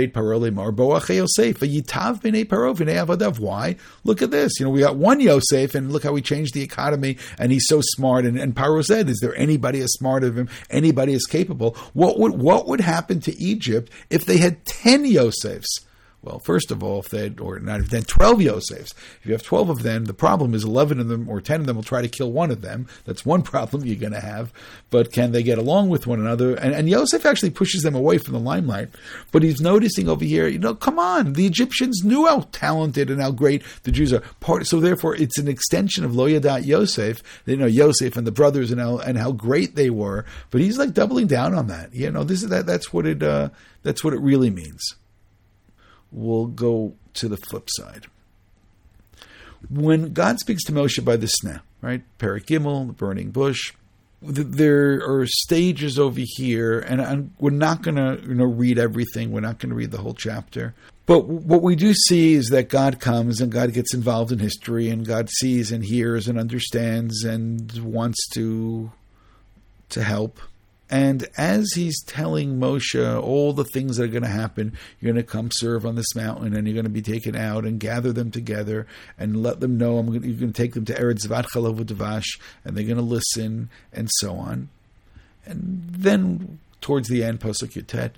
Speaker 1: this. You know, we got one Yosef, and look how we changed the economy, and he's so smart. And, and Paro said, is there anybody as smart as him, anybody as capable? What would what would happen to Egypt if they had ten Yosefs? Well, first of all, if they had, or not, if they had twelve Yosefs, if you have twelve of them, the problem is eleven of them or ten of them will try to kill one of them. That's one problem you're going to have. But can they get along with one another? And, and Yosef actually pushes them away from the limelight. But he's noticing over here, you know, come on, the Egyptians knew how talented and how great the Jews are. Part, so therefore, it's an extension of Lo Yadat Yosef. You know, Yosef and the brothers and how and how great they were. But he's like doubling down on that. You know, this is that. That's what it. Uh, that's what it really means. We'll go to the flip side. When God speaks to Moshe by the sneh, right? Perek Gimel, the burning bush. There are stages over here, and I'm, we're not going to you know, read everything. We're not going to read the whole chapter. But what we do see is that God comes and God gets involved in history, and God sees and hears and understands and wants to to help. And as he's telling Moshe all the things that are going to happen, you're going to come serve on this mountain, and you're going to be taken out and gather them together and let them know I'm going to, you're going to take them to Eretz Zvat Chalav U'Davash, and they're going to listen, and so on. And then towards the end, Pasuk Yutet,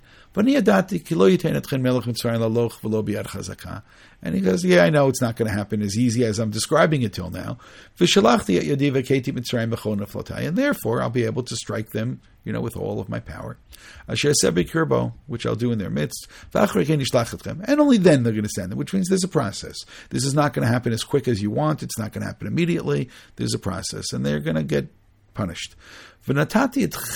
Speaker 1: and he goes, yeah, I know it's not going to happen as easy as I'm describing it till now. And therefore, I'll be able to strike them, you know, with all of my power. Which I'll do in their midst. And only then they're going to send them, which means there's a process. This is not going to happen as quick as you want. It's not going to happen immediately. There's a process, and they're going to get punished. So now, this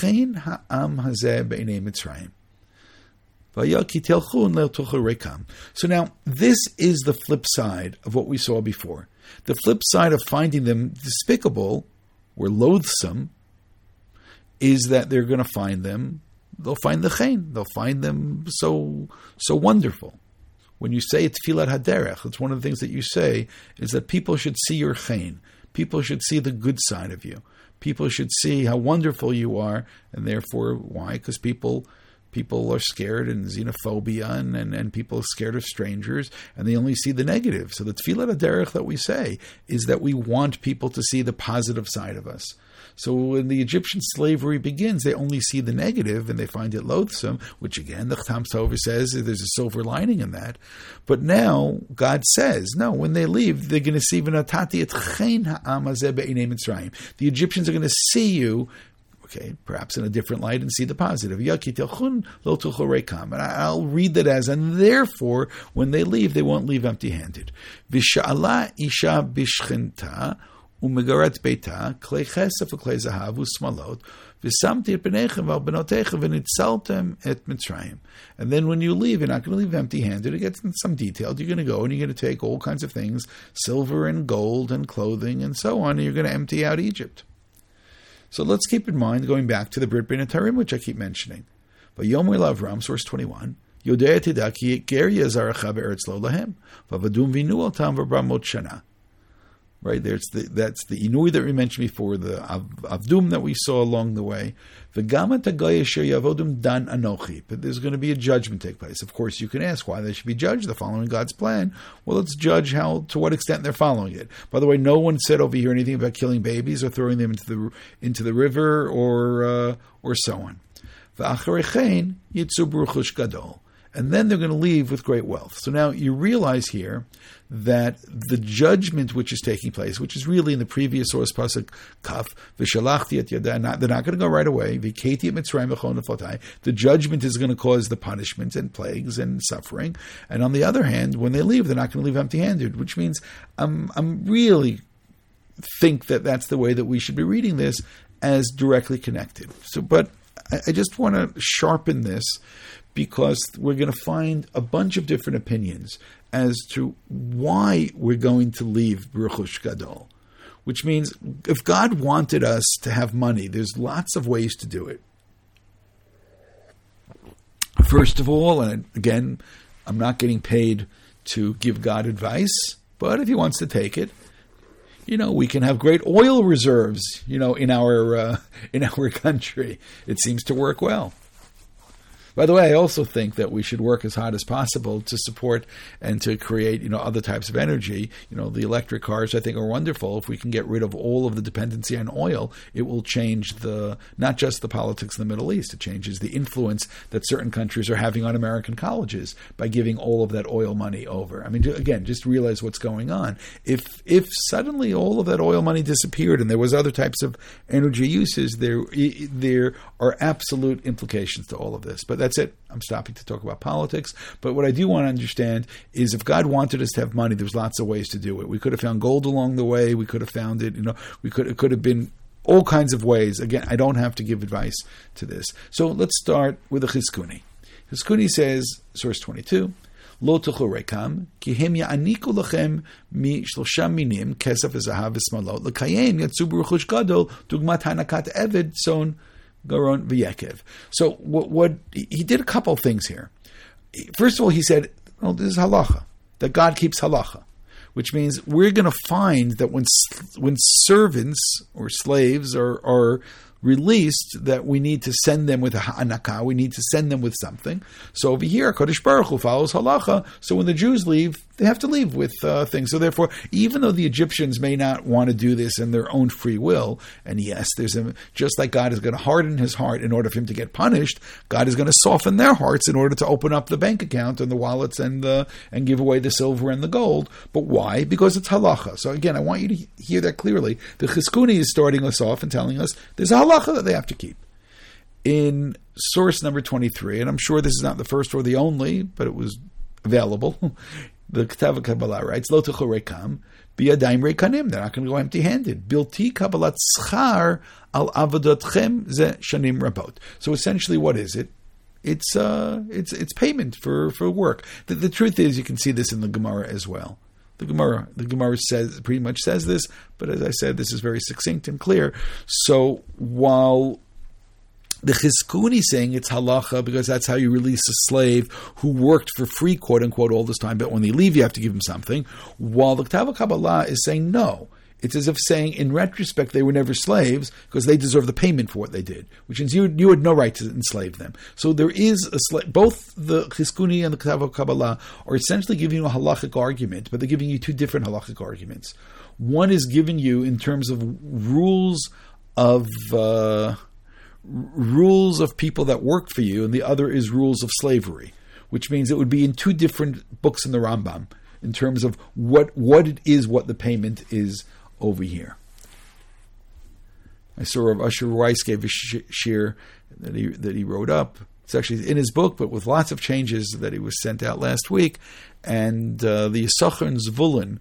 Speaker 1: is the flip side of what we saw before. The flip side of finding them despicable or loathsome is that they're going to find them, they'll find the chen, they'll find them so so wonderful. When you say Tfilat Haderech, it's one of the things that you say is that people should see your chen. People should see the good side of you. People should see how wonderful you are, and therefore, why? Because people people are scared and xenophobia, and, and, and people are scared of strangers, and they only see the negative. So the tefillah haderech that we say is that we want people to see the positive side of us. So when the Egyptian slavery begins, they only see the negative and they find it loathsome, which again, the Chatam Sofer says there's a silver lining in that. But now God says, no, when they leave, they're going to see v'natati et chen ha'am hazeh be'einei Mitzrayim. The Egyptians are going to see you, okay, perhaps in a different light, and see the positive. And I'll read that as, and therefore, when they leave, they won't leave empty-handed. V'sha'ala isha bishchenta umegaret beita klei chesef uklei zahav usmalot v'samti et b'neichem v'al b'notechem v'nitzaltem et Mitzrayim. And then when you leave, you're not going to leave empty-handed. It gets in some detail. You're going to go and you're going to take all kinds of things, silver and gold and clothing and so on, and you're going to empty out Egypt. So let's keep in mind, going back to the Brit Bein HaTarim, which I keep mentioning. Vayomer Avram, source twenty-one, Yodea tidah ki ger yazaracha be'eretz lo lahem, v'avadum v'inu otam v'bramot shana. Right, there's the, that's the inui that we mentioned before, the av, avdum that we saw along the way. V'gam ha'goy asher yavodum dan anochi. But there's going to be a judgment take place. Of course, you can ask why they should be judged. They're following God's plan. Well, let's judge how, to what extent they're following it. By the way, no one said over here anything about killing babies or throwing them into the into the river or uh, or so on. V'acharechein yitzu b'ruchush gadol. And then they're going to leave with great wealth. So now you realize here that the judgment which is taking place, which is really in the previous source pasuk kaf v'shalachti et yadah, they're not going to go right away. V'keiti et Mitzrayim v'chol nefotai. The judgment is going to cause the punishment and plagues and suffering. And on the other hand, when they leave, they're not going to leave empty-handed, which means I'm I'm really think that that's the way that we should be reading this as directly connected. So, but I, I just want to sharpen this, because we're going to find a bunch of different opinions as to why we're going to leave B'ruchush Gadol. Which means, if God wanted us to have money, there's lots of ways to do it. First of all, and again, I'm not getting paid to give God advice, but if He wants to take it, you know, we can have great oil reserves, you know, in our uh, in our country. It seems to work well. By the way, I also think that we should work as hard as possible to support and to create, you know, other types of energy. You know, the electric cars, I think, are wonderful. If we can get rid of all of the dependency on oil, it will change the, not just the politics in the Middle East, it changes the influence that certain countries are having on American colleges by giving all of that oil money over. I mean, again, just realize what's going on. If if suddenly all of that oil money disappeared and there was other types of energy uses, there there are absolute implications to all of this. But that's it. I'm stopping to talk about politics. But what I do want to understand is, if God wanted us to have money, there's lots of ways to do it. We could have found gold along the way. We could have found it. You know, we could it could have been all kinds of ways. Again, I don't have to give advice to this. So let's start with the Chizkuni. Chizkuni says, source twenty-two, Lo tuchlu rekam, ki hem ya'aniku lachem mi shlosha minim, kesef v'zahav v'smalot, l'kayem yatzu b'ruchush gadol, dugmat hanakat eved, son Garon v'Yekev. So what, what he did a couple of things here. First of all, he said, "Oh, this is halacha, that God keeps halacha," which means we're going to find that when when servants or slaves are are released, that we need to send them with a ha'anaka, we need to send them with something. So over here, Kodesh Baruch Hu follows halacha. So when the Jews leave, they have to leave with uh, things. So therefore, even though the Egyptians may not want to do this in their own free will, and yes, there's a, just like God is going to harden his heart in order for him to get punished, God is going to soften their hearts in order to open up the bank account and the wallets and the and give away the silver and the gold. But why? Because it's halacha. So again, I want you to hear that clearly. The Chizkuni is starting us off and telling us there's a halacha that they have to keep. In source number twenty-three, and I'm sure this is not the first or the only, but it was available, the Ketav Kabbalah writes, Lo tuchlu rekam, biyadayim rekanim. They're not going to go empty-handed. Bilti kabbalat schar al avodatchem ze shanim rabot. So essentially, what is it? It's uh, it's it's payment for, for work. The, the truth is, you can see this in the Gemara as well. The Gemara, the Gemara says pretty much says this, but as I said, this is very succinct and clear. So while the Chizkuni saying it's halacha because that's how you release a slave who worked for free, quote unquote, all this time, but when they leave, you have to give them something. While the Ketav Kabbalah is saying no, It's as if saying, in retrospect, they were never slaves because they deserve the payment for what they did, which means you, you had no right to enslave them. So there is a sla- both the Chizkuni and the Ketav Kabbalah are essentially giving you a halachic argument, but they're giving you two different halachic arguments. One is giving you in terms of rules of uh, rules of people that worked for you, and the other is rules of slavery, which means it would be in two different books in the Rambam in terms of what what it is, what the payment is over here. I saw Rav Usher Weiss gave a shir that he that he wrote up. It's actually in his book, but with lots of changes that he was sent out last week. And uh, the Yisachar and Zvulun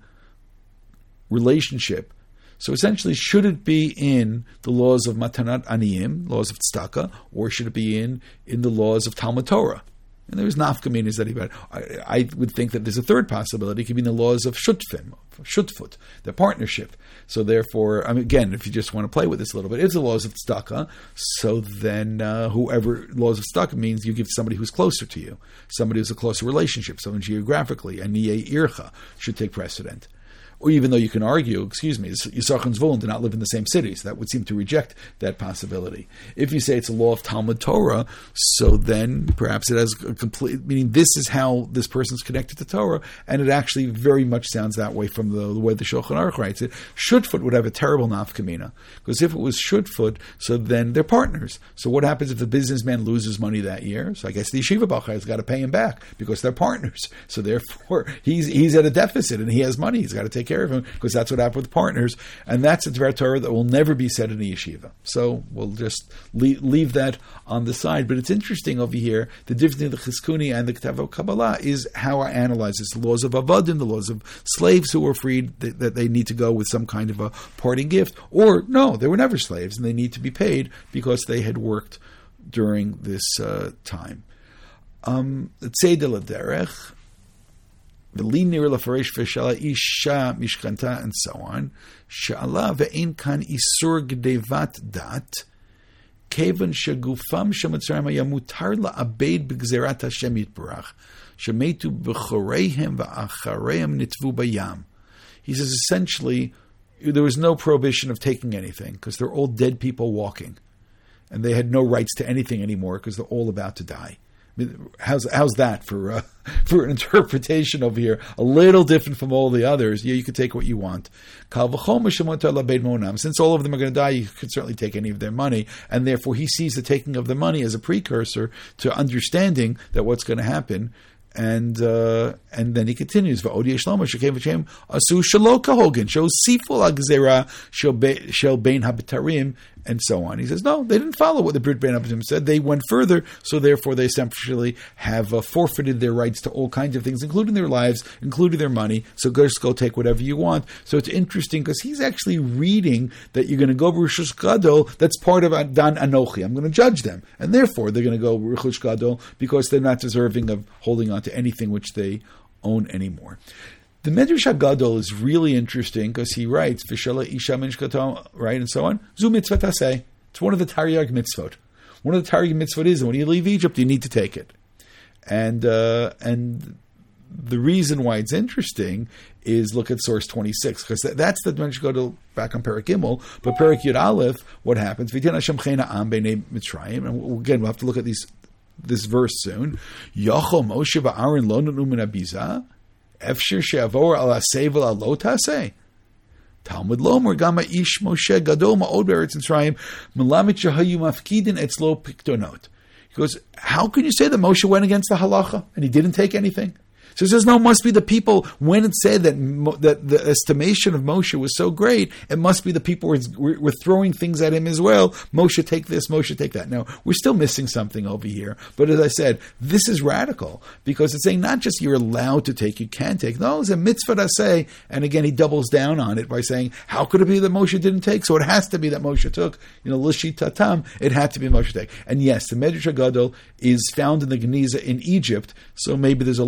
Speaker 1: relationship. So essentially, should it be in the laws of Matanat Aniyim, laws of Tzedakah, or should it be in, in the laws of Talmud Torah? And there's nafkaminas that he read. I, I would think that there's a third possibility. It could be in the laws of shutfim, shutfut, the partnership. So therefore, I mean, again, if you just want to play with this a little bit, it's the laws of tzedakah. So then, uh, whoever laws of tzedakah means you give somebody who's closer to you, somebody who's a closer relationship, someone geographically, a niye ircha should take precedent. Or even though you can argue, excuse me, Yisachar and Zvulun do not live in the same cities. That would seem to reject that possibility. If you say it's a law of Talmud Torah, so then perhaps it has a complete, meaning this is how this person's connected to Torah, and it actually very much sounds that way from the, the way the Shulchan Aruch writes it. Shutfut would have a terrible nafkamina, because if it was Shutfut, so then they're partners. So what happens if the businessman loses money that year? So I guess the Yeshiva Bachar has got to pay him back, because they're partners. So therefore, he's he's at a deficit, and he has money. He's got to take care of him, because that's what happened with partners, and that's a Dvar Torah that will never be said in a yeshiva. So we'll just leave, leave that on the side. But it's interesting over here, the difference between the Chizkuni and the Ketav Kabbalah is how I analyze this. The laws of Avadim, the laws of slaves who were freed, that, that they need to go with some kind of a parting gift, or no, they were never slaves, and they need to be paid because they had worked during this uh, time. Um, Tzei de la Derech, V'linir lafaresh v'shala isha mishkanta, and so on. Sha'ala ve'en kan isur g'devat dat, kevan shegufam shemitzrayim haya mutar la'abed b'gzerat Hashem yitbarach, shemetu b'choreihem v'achareihem nitvu bayam. He says essentially, there was no prohibition of taking anything, because they're all dead people walking, and they had no rights to anything anymore, because they're all about to die. I mean, how's how's that for uh, for an interpretation over here? A little different from all the others. Yeah, you could take what you want. Since all of them are going to die, you could certainly take any of their money, and therefore he sees the taking of the money as a precursor to understanding that what's going to happen. And uh, and then he continues. And so on. He says, no, they didn't follow what the Brit Bein Habatim said. They went further, so therefore they essentially have uh, forfeited their rights to all kinds of things, including their lives, including their money. So just go take whatever you want. So it's interesting because he's actually reading that you're going to go Rishus Gadol. That's part of Dan Anochi. I'm going to judge them, and therefore they're going to go Rishus Gadol because they're not deserving of holding on to anything which they own anymore. The Medrash HaGadol is really interesting because he writes, V'shala isha mishkato, right, and so on. Zu mitzvah taseh. It's one of the Taryag mitzvot. One of the Taryag mitzvot is, when you leave Egypt, you need to take it. And uh, and the reason why it's interesting is look at source twenty-six, because that, that's the Medrash HaGadol back on Perek Gimel. But Perek Yud Aleph, what happens? V'tin Hashem chena am b'nei Mitzrayim. And again, we'll have to look at these this verse soon. Yachol Moshe v'Aaron lo nanu min habizah. Efshir she'avor al hasevel al lo taseh. Talmud lomer gama ish Moshe gadol ma'od be'eretz Mitzrayim melamit shehayu mafkidin etzlo piktonot. He goes, how can you say that Moshe went against the halacha and he didn't take anything? So he says, no, it must be the people, when it said that that the estimation of Moshe was so great, it must be the people were, were throwing things at him as well. Moshe, take this, Moshe, take that. Now, we're still missing something over here. But as I said, this is radical, because it's saying not just you're allowed to take, you can take. No, it's a mitzvah to say. And again, he doubles down on it by saying, how could it be that Moshe didn't take? So it has to be that Moshe took. You know, Lishit Tatam, it had to be Moshe take. And yes, the Medrash HaGadol is found in the Geniza in Egypt, so maybe there's a little bit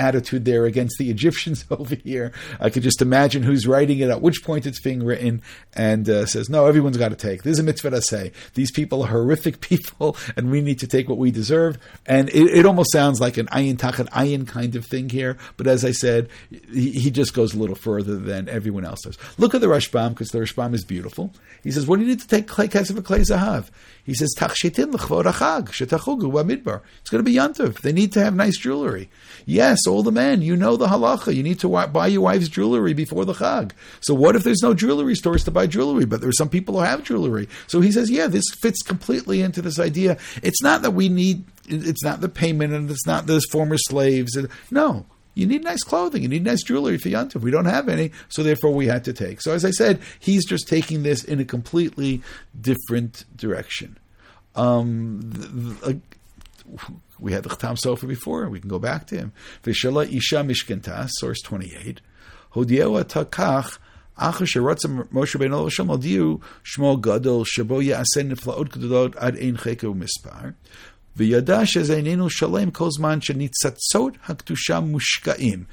Speaker 1: attitude there against the Egyptians over here. I could just imagine who's writing it, at which point it's being written, and uh, says, no, everyone's got to take. This is a mitzvah to say. These people are horrific people, and we need to take what we deserve. And it, it almost sounds like an ayin tachat ayin kind of thing here, but as I said, he, he just goes a little further than everyone else does. Look at the Rashbam, because the Rashbam is beautiful. He says, what do you need to take klei kesef and klei zahav? He says, Tachshitin l'chvod hachag, shetachugu b'midbar. It's going to be yantiv. They need to have nice jewelry. Yes, all the men, you know the halacha. You need to buy your wife's jewelry before the chag. So what if there's no jewelry stores to buy jewelry, but there's some people who have jewelry? So he says, yeah, this fits completely into this idea. It's not that we need, it's not the payment, and it's not those former slaves. No. You need nice clothing. You need nice jewelry for Yantiv. We don't have any, so therefore we had to take. So as I said, he's just taking this in a completely different direction. Um, the, the, uh, we had the Chatam Sofer before. We can go back to him. V'shala isha mishkentas, source twenty-eight. Hodiewa takach achar sheratza Moshe Rabbeinu l'Hashem l'diu shmo gadol shebo ya'aseh niflaot gedolot ad ein cheker u'mispar. וידע שזה איננו שלם כל זמן שניצצות הקדושה מושקעים.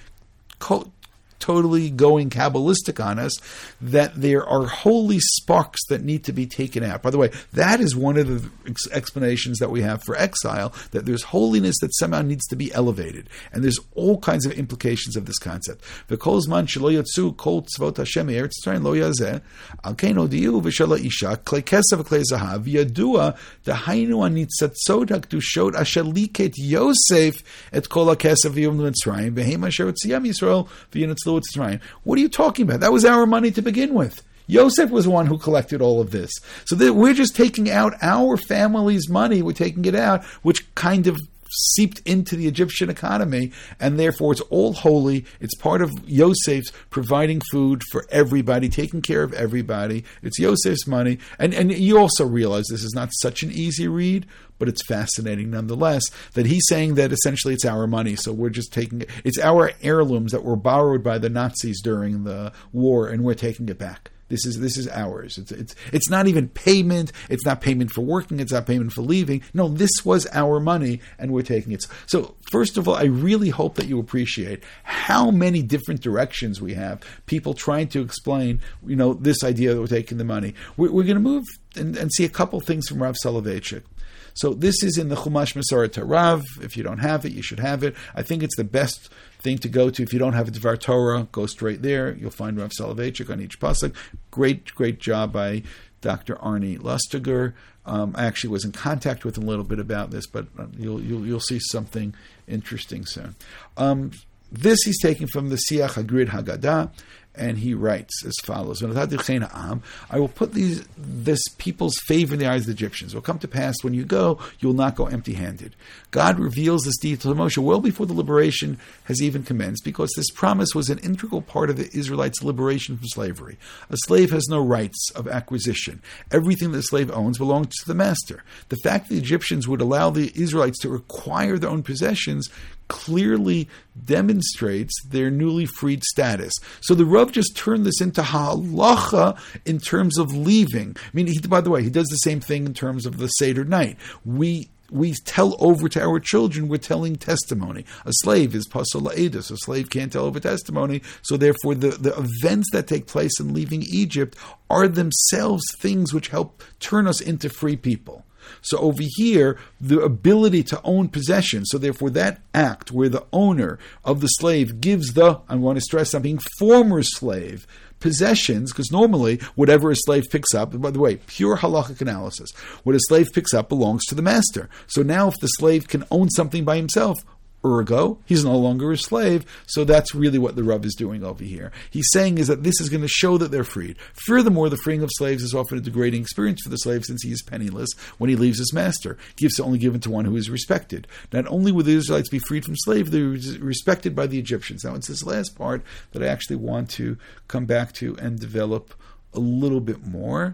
Speaker 1: Totally going Kabbalistic on us, that there are holy sparks that need to be taken out. By the way, that is one of the ex- explanations that we have for exile, that there's holiness that somehow needs to be elevated. And there's all kinds of implications of this concept. V'kol zman shelo yatzu kol tzvot Hashem eretz Mitzrayim lo yazeh, al kein hodiu v'shala isha, klei kesef v'klei zahav, yadua dahainu anitzatzot hakdushot asher liket Yosef et kol hakesef v'yom l'Mitzrayim, v'hem asher otziyam Yisrael v'yinatz. What are you talking about? That was our money to begin with. Yosef was the one who collected all of this. So that we're just taking out our family's money. We're taking it out, which kind of seeped into the Egyptian economy, and therefore it's all holy. It's part of Yosef's providing food for everybody, taking care of everybody. It's Yosef's money. And, and you also realize this is not such an easy read, but it's fascinating nonetheless, that he's saying that essentially it's our money, so we're just taking it. It's our heirlooms that were borrowed by the Nazis during the war, and we're taking it back. This is this is ours. It's it's it's not even payment. It's not payment for working. It's not payment for leaving. No, this was our money, and we're taking it. So first of all, I really hope that you appreciate how many different directions we have. People trying to explain, you know, this idea that we're taking the money. We're, we're going to move and, and see a couple things from Rav Soloveitchik. So this is in the Chumash Masoret Rav. If you don't have it, you should have it. I think it's the best thing to go to. If you don't have a Dvar Torah, go straight there. You'll find Rav Soloveitchik on each pasuk. Great, great job by Doctor Arnie Lustiger. Um, I actually was in contact with him a little bit about this, but you'll you'll, you'll see something interesting soon. Um, this he's taking from the Siach Hagrid Haggadah. And he writes as follows: I will put these this people's favor in the eyes of the Egyptians. It will come to pass when you go, you will not go empty-handed. God reveals this deed to Moshe well before the liberation has even commenced, because this promise was an integral part of the Israelites' liberation from slavery. A slave has no rights of acquisition. Everything that the slave owns belongs to the master. The fact that the Egyptians would allow the Israelites to acquire their own possessions clearly demonstrates their newly freed status. So the Rav just turned this into halacha in terms of leaving. I mean, he, by the way, he does the same thing in terms of the Seder night. We we tell over to our children, we're telling testimony. A slave is pasol la'edus. A slave can't tell over testimony. So therefore, the, the events that take place in leaving Egypt are themselves things which help turn us into free people. So over here, the ability to own possession, so therefore that act where the owner of the slave gives the, I want to stress something, former slave possessions, because normally whatever a slave picks up, by the way, pure halakhic analysis, what a slave picks up belongs to the master. So now if the slave can own something by himself, ergo, he's no longer a slave. So that's really what the Rav is doing over here. He's saying is that this is going to show that they're freed. Furthermore, the freeing of slaves is often a degrading experience for the slave, since he is penniless when he leaves his master. Gifts are only given to one who is respected. Not only will the Israelites be freed from slavery, they're respected by the Egyptians. Now, it's this last part that I actually want to come back to and develop a little bit more.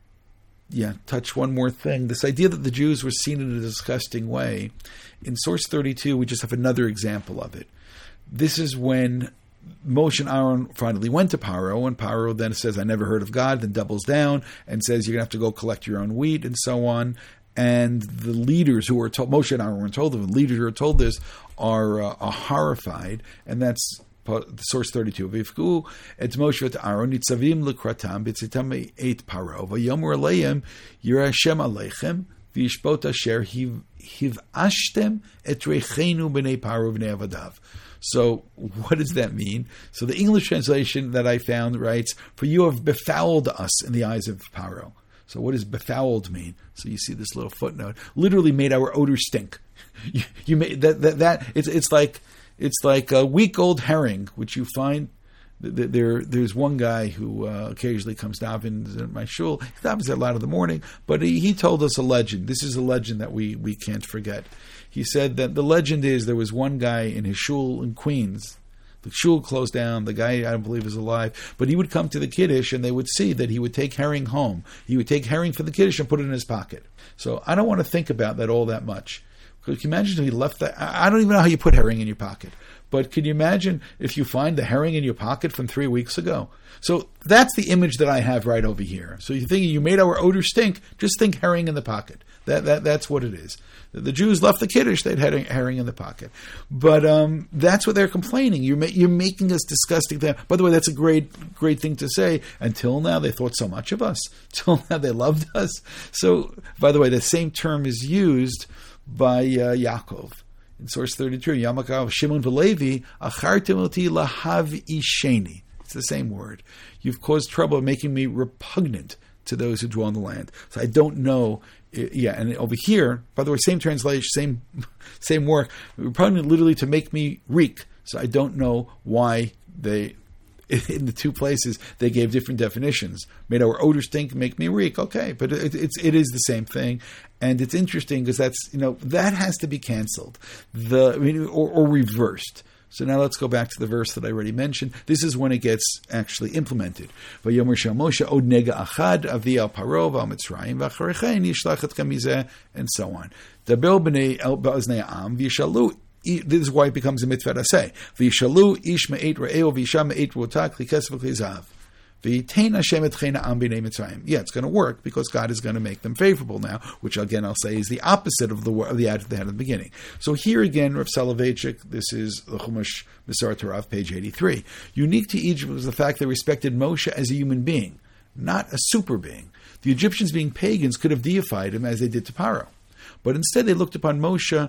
Speaker 1: Yeah, touch one more thing. This idea that the Jews were seen in a disgusting way. In source thirty-two, we just have another example of it. This is when Moshe and Aaron finally went to Paro, and Paro then says, I never heard of God, then doubles down and says, you're going to have to go collect your own wheat and so on. And the leaders who are told, Moshe and Aaron were told, the leaders who are told this are, uh, are horrified, and that's source thirty-two. V'ifku et Moshe et Aaron nitzavim lekratam b'tzitam eit paro v'yomer aleim yireh Hashem aleichem v'yishpot asher hivashtem et reichenu b'nei paro b'nei avadav. So what does that mean? So the English translation that I found writes, "For you have befouled us in the eyes of Paro." So what does befouled mean? So you see this little footnote. Literally made our odor stink. You, you made that that that it's it's like it's like a week old herring, which you find. There, there's one guy who uh, occasionally comes daven at my shul. He davens a lot in the morning, but he, he told us a legend. This is a legend that we, we can't forget. He said that the legend is there was one guy in his shul in Queens. The shul closed down. The guy, I don't believe, is alive. But he would come to the Kiddush, and they would see that he would take herring home. He would take herring for the Kiddush and put it in his pocket. So I don't want to think about that all that much. Could you imagine if he left that? I don't even know how you put herring in your pocket. But can you imagine if you find the herring in your pocket from three weeks ago? So that's the image that I have right over here. So you're thinking you made our odor stink, just think herring in the pocket. That that That's what it is. The Jews left the Kiddush, they'd had herring in the pocket. But um, that's what they're complaining. You're, ma- you're making us disgusting. By the way, that's a great, great thing to say. Until now, they thought so much of us. Until now, they loved us. So, by the way, the same term is used by uh, Yaakov. In source thirty-two, Yamakav Shimon v'Levi achartem oti lahav isheni. It's the same word. You've caused trouble, making me repugnant to those who dwell in the land. So I don't know. Yeah, and over here, by the way, same translation, same same work. Repugnant, literally to make me reek. So I don't know why they, in the two places, they gave different definitions. Made our odor stink, make me reek. Okay, but it, it's it is the same thing, and it's interesting because that's you know that has to be canceled, the I mean, or, or reversed. So now let's go back to the verse that I already mentioned. This is when it gets actually implemented. Vayomer shel Moshe od nega achad avi al paro v'al Mitzrayim v'acharechein yishlach et kamizeh, and so on. Daber b'nei el ba'aznei ha'am v'yishalu. This is why it becomes a mitzvah to say. V'yishalu ish me'et re'eo v'yisha me'et ruotak l'kes v'klizav. V'yitain Hashem et chena am b'nei Mitzrayim. Yeah, it's going to work because God is going to make them favorable now, which again I'll say is the opposite of the of the adjective they had at the beginning. So here again, Rav Soloveitchik, this is the Chumash Mesorah Torah, page eighty-three. Unique to Egypt was the fact they respected Moshe as a human being, not a super being. The Egyptians, being pagans, could have deified him as they did to Paro, but instead they looked upon Moshe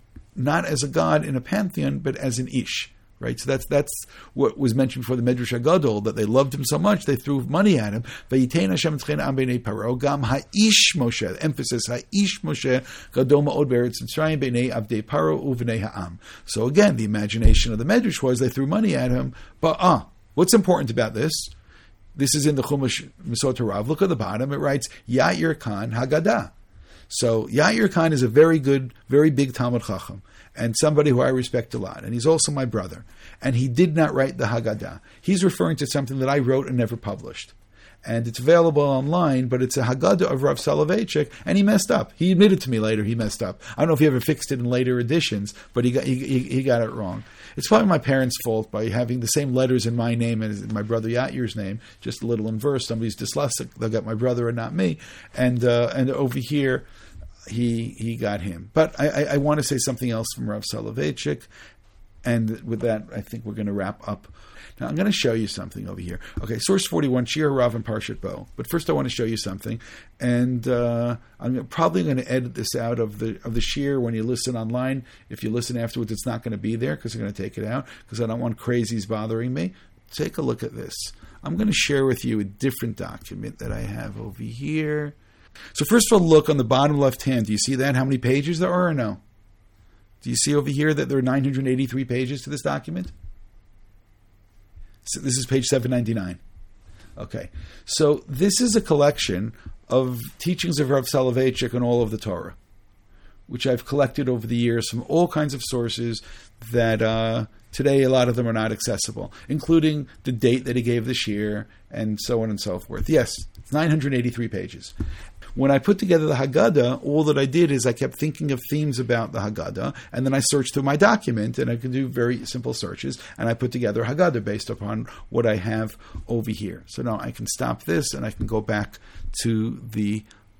Speaker 1: not as a god in a pantheon, but as an ish. Right, so that's that's what was mentioned before the Medrash Hagadol, that they loved him so much they threw money at him. Vayitein Hashem tzchena am b'nei Paro gam ha'ish Moshe. Emphasis ha'ish Moshe gadol ma'od be'eretz Mitzrayim b'nei avdei Paro u'v'nei ha'am. So again, the imagination of the Medrash was they threw money at him. But ah, uh, what's important about this? This is in the Chumash Mesorah Torah. Look at the bottom. It writes Yair Khan Haggadah. So Yair Khan is a very good, very big Talmud Chacham, and somebody who I respect a lot. And he's also my brother. And he did not write the Haggadah. He's referring to something that I wrote and never published. And it's available online, but it's a Haggadah of Rav Soloveitchik, and he messed up. He admitted to me later he messed up. I don't know if he ever fixed it in later editions, but he got he, he, he got it wrong. It's probably my parents' fault by having the same letters in my name as my brother Yair's name, just a little in verse. Somebody's dyslexic, they'll get my brother and not me. And uh, and over here, he he got him. But I, I, I want to say something else from Rav Soloveitchik, and with that, I think we're going to wrap up. Now, I'm going to show you something over here. Okay, source forty-one, Shir Rav and Parshat Bo. But first I want to show you something. And uh, I'm probably going to edit this out of the of the Shir when you listen online. If you listen afterwards, it's not going to be there because I'm going to take it out because I don't want crazies bothering me. Take a look at this. I'm going to share with you a different document that I have over here. So first of all, look on the bottom left hand. Do you see that? How many pages there are or no? Do you see over here that there are nine hundred eighty-three pages to this document? So this is page seven ninety-nine. Okay. So this is a collection of teachings of Rav Soloveitchik on all of the Torah, which I've collected over the years from all kinds of sources that uh, today a lot of them are not accessible, including the date that he gave the shir and so on and so forth. Yes, it's nine hundred eighty-three pages. When I put together the Haggadah, all that I did is I kept thinking of themes about the Haggadah, and then I searched through my document, and I could do very simple searches, and I put together a Haggadah based upon what I have over here. So now I can stop this, and I can go back to the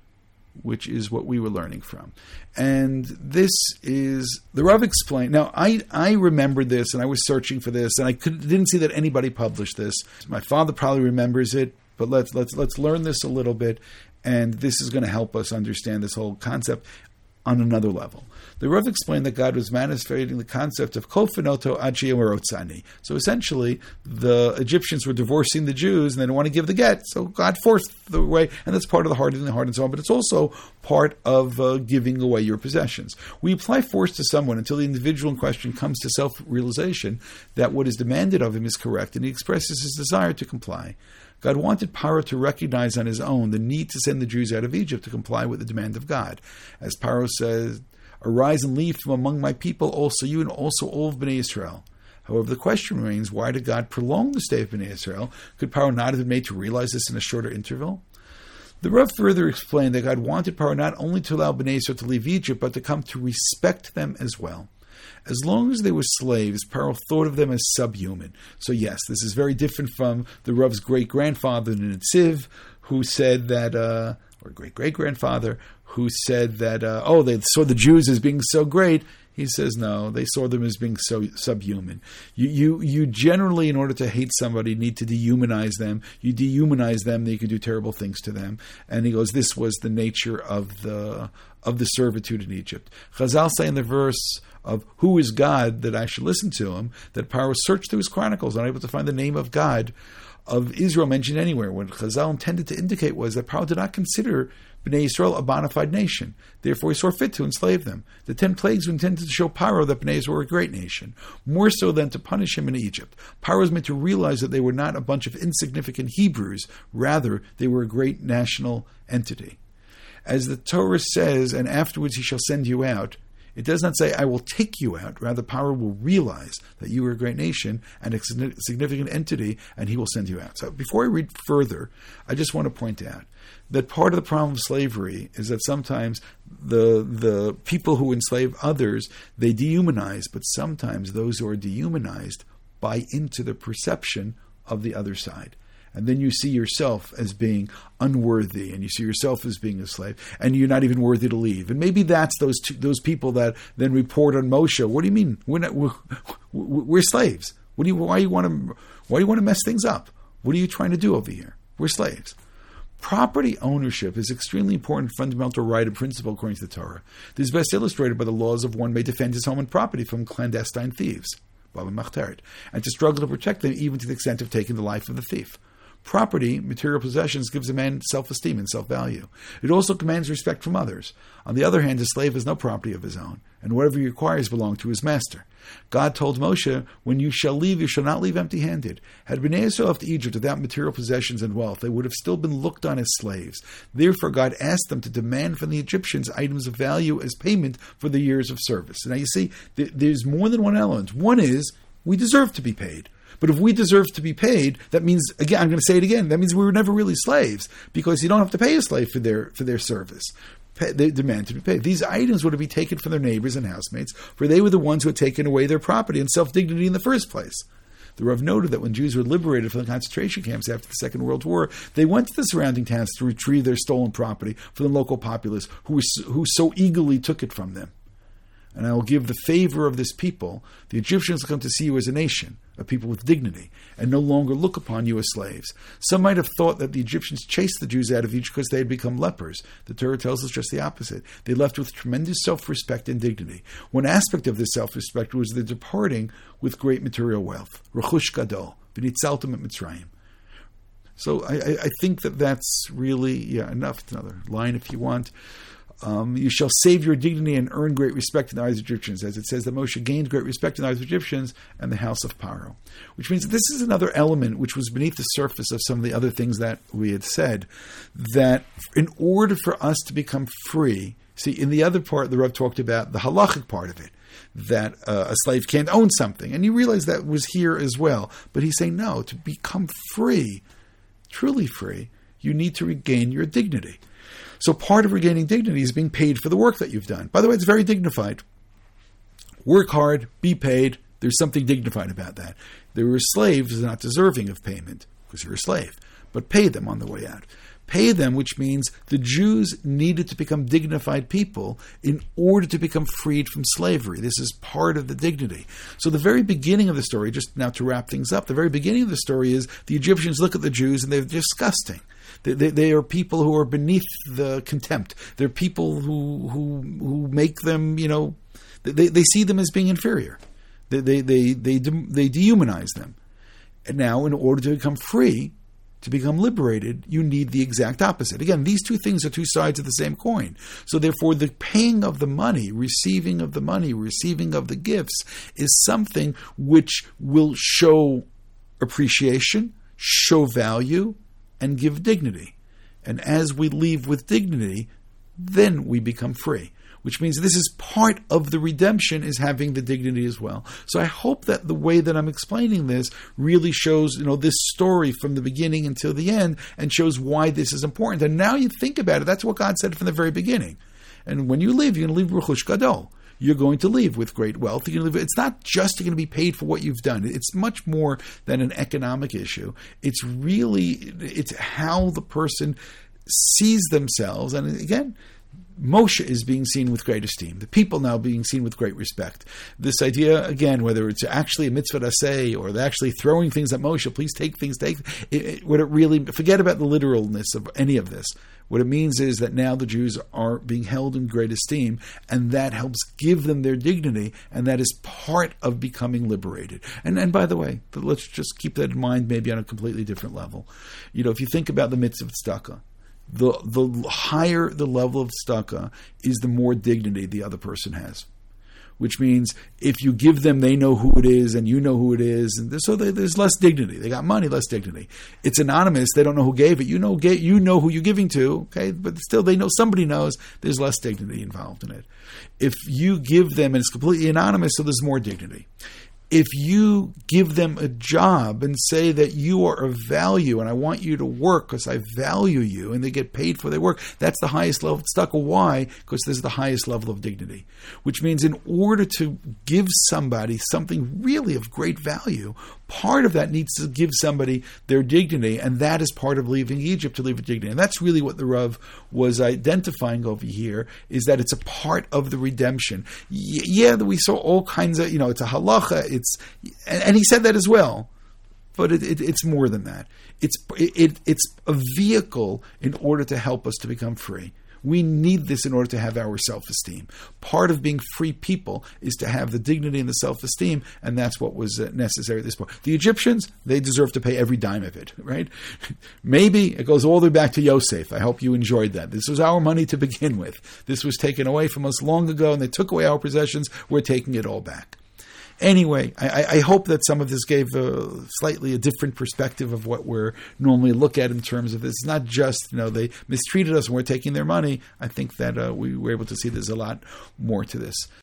Speaker 1: which is what we were learning from. And this is, the Rav explained, now I I remembered this, and I was searching for this, and I could, didn't see that anybody published this. My father probably remembers it, but let's let's let's learn this a little bit, and this is going to help us understand this whole concept on another level. The Rav explained that God was manifesting the concept of kol fenoto ad she'erotzani. So essentially, the Egyptians were divorcing the Jews, and they didn't want to give the get, so God forced the way, and that's part of the hardening the heart and so on, but it's also part of uh, giving away your possessions. We apply force to someone until the individual in question comes to self-realization that what is demanded of him is correct, and he expresses his desire to comply. God wanted Paro to recognize on his own the need to send the Jews out of Egypt to comply with the demand of God. As Paro says, "Arise and leave from among my people, also you and also all of Bnei Israel." However, the question remains, why did God prolong the stay of Bnei Israel? Could Paro not have been made to realize this in a shorter interval? The Rav further explained that God wanted Paro not only to allow Bnei Israel to leave Egypt, but to come to respect them as well. As long as they were slaves, Paro thought of them as subhuman. So yes, this is very different from the Rav's great-grandfather, Nitziv, who said that, uh, or great-great-grandfather, who said that, uh, oh, they saw the Jews as being so great. He says, no, they saw them as being so subhuman. You, you, you generally, in order to hate somebody, need to dehumanize them. You dehumanize them, then you can do terrible things to them. And he goes, this was the nature of the of the servitude in Egypt. Chazal say in the verse of who is God that I should listen to him, that Paro searched through his chronicles, unable to find the name of God of Israel mentioned anywhere. What Chazal intended to indicate was that Paro did not consider Bnei Israel a bona fide nation. Therefore, he saw fit to enslave them. The ten plagues were intended to show Paro that Bnei Israel were a great nation, more so than to punish him in Egypt. Paro was meant to realize that they were not a bunch of insignificant Hebrews. Rather, they were a great national entity. As the Torah says, and afterwards he shall send you out, it does not say, I will take you out. Rather, Paro will realize that you are a great nation and a significant entity, and he will send you out. So before I read further, I just want to point out that part of the problem of slavery is that sometimes the the people who enslave others, they dehumanize, but sometimes those who are dehumanized buy into the perception of the other side. And then you see yourself as being unworthy, and you see yourself as being a slave, and you're not even worthy to leave. And maybe that's those two, those people that then report on Moshe. What do you mean? We're not. We're, we're slaves. What do you? Why you want to? Why do you want to mess things up? What are you trying to do over here? We're slaves. Property ownership is extremely important fundamental right and principle according to the Torah. This is best illustrated by the laws of one may defend his home and property from clandestine thieves, and to struggle to protect them even to the extent of taking the life of the thief. Property, material possessions, gives a man self-esteem and self-value. It also commands respect from others. On the other hand, a slave has no property of his own, and whatever he acquires belongs to his master. God told Moshe, when you shall leave, you shall not leave empty-handed. Had Bnei Israel left Egypt without material possessions and wealth, they would have still been looked on as slaves. Therefore, God asked them to demand from the Egyptians items of value as payment for the years of service. Now you see, there's more than one element. One is, we deserve to be paid. But if we deserve to be paid, that means, again, I'm going to say it again, that means we were never really slaves, because you don't have to pay a slave for their for their service. Pay, they demand to be paid. These items were to be taken from their neighbors and housemates, for they were the ones who had taken away their property and self-dignity in the first place. The Rav noted that when Jews were liberated from the concentration camps after the Second World War, they went to the surrounding towns to retrieve their stolen property from the local populace, who, was, who so eagerly took it from them. And I will give the favor of this people. The Egyptians will come to see you as a nation, a people with dignity, and no longer look upon you as slaves. Some might have thought that the Egyptians chased the Jews out of Egypt because they had become lepers. The Torah tells us just the opposite. They left with tremendous self-respect and dignity. One aspect of this self-respect was the departing with great material wealth. Rechush gadol, v'nitzaltem et Mitzrayim. So I, I think that that's really, yeah, enough. It's another line if you want. Um, you shall save your dignity and earn great respect in the eyes of Egyptians, as it says that Moshe gained great respect in the eyes of Egyptians and the house of Paro. Which means that this is another element which was beneath the surface of some of the other things that we had said, that in order for us to become free, see, in the other part, the Rav talked about the halachic part of it, that uh, a slave can't own something. And you realize that was here as well. But he's saying, no, to become free, truly free, you need to regain your dignity. So part of regaining dignity is being paid for the work that you've done. By the way, it's very dignified. Work hard, be paid. There's something dignified about that. There were slaves not deserving of payment because you're a slave, but pay them on the way out. pay them, which means the Jews needed to become dignified people in order to become freed from slavery. This is part of the dignity. So the very beginning of the story, just now to wrap things up, the very beginning of the story is the Egyptians look at the Jews and they're disgusting. They, they, they are people who are beneath the contempt. They're people who who who make them, you know, they, they see them as being inferior. They they they they, de- they dehumanize them. And now, in order to become free, to become liberated, you need the exact opposite. Again, these two things are two sides of the same coin. So therefore, the paying of the money, receiving of the money, receiving of the gifts is something which will show appreciation, show value, and give dignity. And as we leave with dignity, then we become free. Which means this is part of the redemption, is having the dignity as well. So I hope that the way that I'm explaining this really shows, you know, this story from the beginning until the end, and shows why this is important. And now you think about it, that's what God said from the very beginning. And when you leave, you're going to leave Rechush Gadol. You're going to leave with great wealth. You're going to leave, it's not just you're going to be paid for what you've done. It's much more than an economic issue. It's really, it's how the person sees themselves. And again, Moshe is being seen with great esteem. The people now being seen with great respect. This idea, again, whether it's actually a mitzvah aseh or they're actually throwing things at Moshe, please take things, take it, it, what it really, forget about the literalness of any of this. What it means is that now the Jews are being held in great esteem, and that helps give them their dignity, and that is part of becoming liberated. And and by the way, let's just keep that in mind, maybe on a completely different level. You know, if you think about the mitzvah of tzedakah, the the higher the level of tzedakah is, the more dignity the other person has. Which means if you give them, they know who it is, and you know who it is, and so they, there's less dignity. They got money, less dignity. It's anonymous; they don't know who gave it. You know, you know who you're giving to, okay? But still, they know somebody knows. There's less dignity involved in it. If you give them and it's completely anonymous, so there's more dignity. If you give them a job and say that you are of value and I want you to work because I value you, and they get paid for their work, that's the highest level of tzedakah. Why? Because this is the highest level of dignity. Which means in order to give somebody something really of great value, part of that needs to give somebody their dignity, and that is part of leaving Egypt, to leave with dignity. And that's really what the Rav was identifying over here, is that it's a part of the redemption. Yeah, we saw all kinds of, you know, it's a halacha, it's, and he said that as well, but it, it, it's more than that. It's it, it's a vehicle in order to help us to become free. We need this in order to have our self-esteem. Part of being free people is to have the dignity and the self-esteem, and that's what was necessary at this point. The Egyptians, they deserve to pay every dime of it, right? Maybe it goes all the way back to Yosef. I hope you enjoyed that. This was our money to begin with. This was taken away from us long ago, and they took away our possessions. We're taking it all back. Anyway, I, I hope that some of this gave a slightly a different perspective of what we're normally look at in terms of this. It's not just, you know, they mistreated us and we're taking their money. I think that uh, we were able to see there's a lot more to this.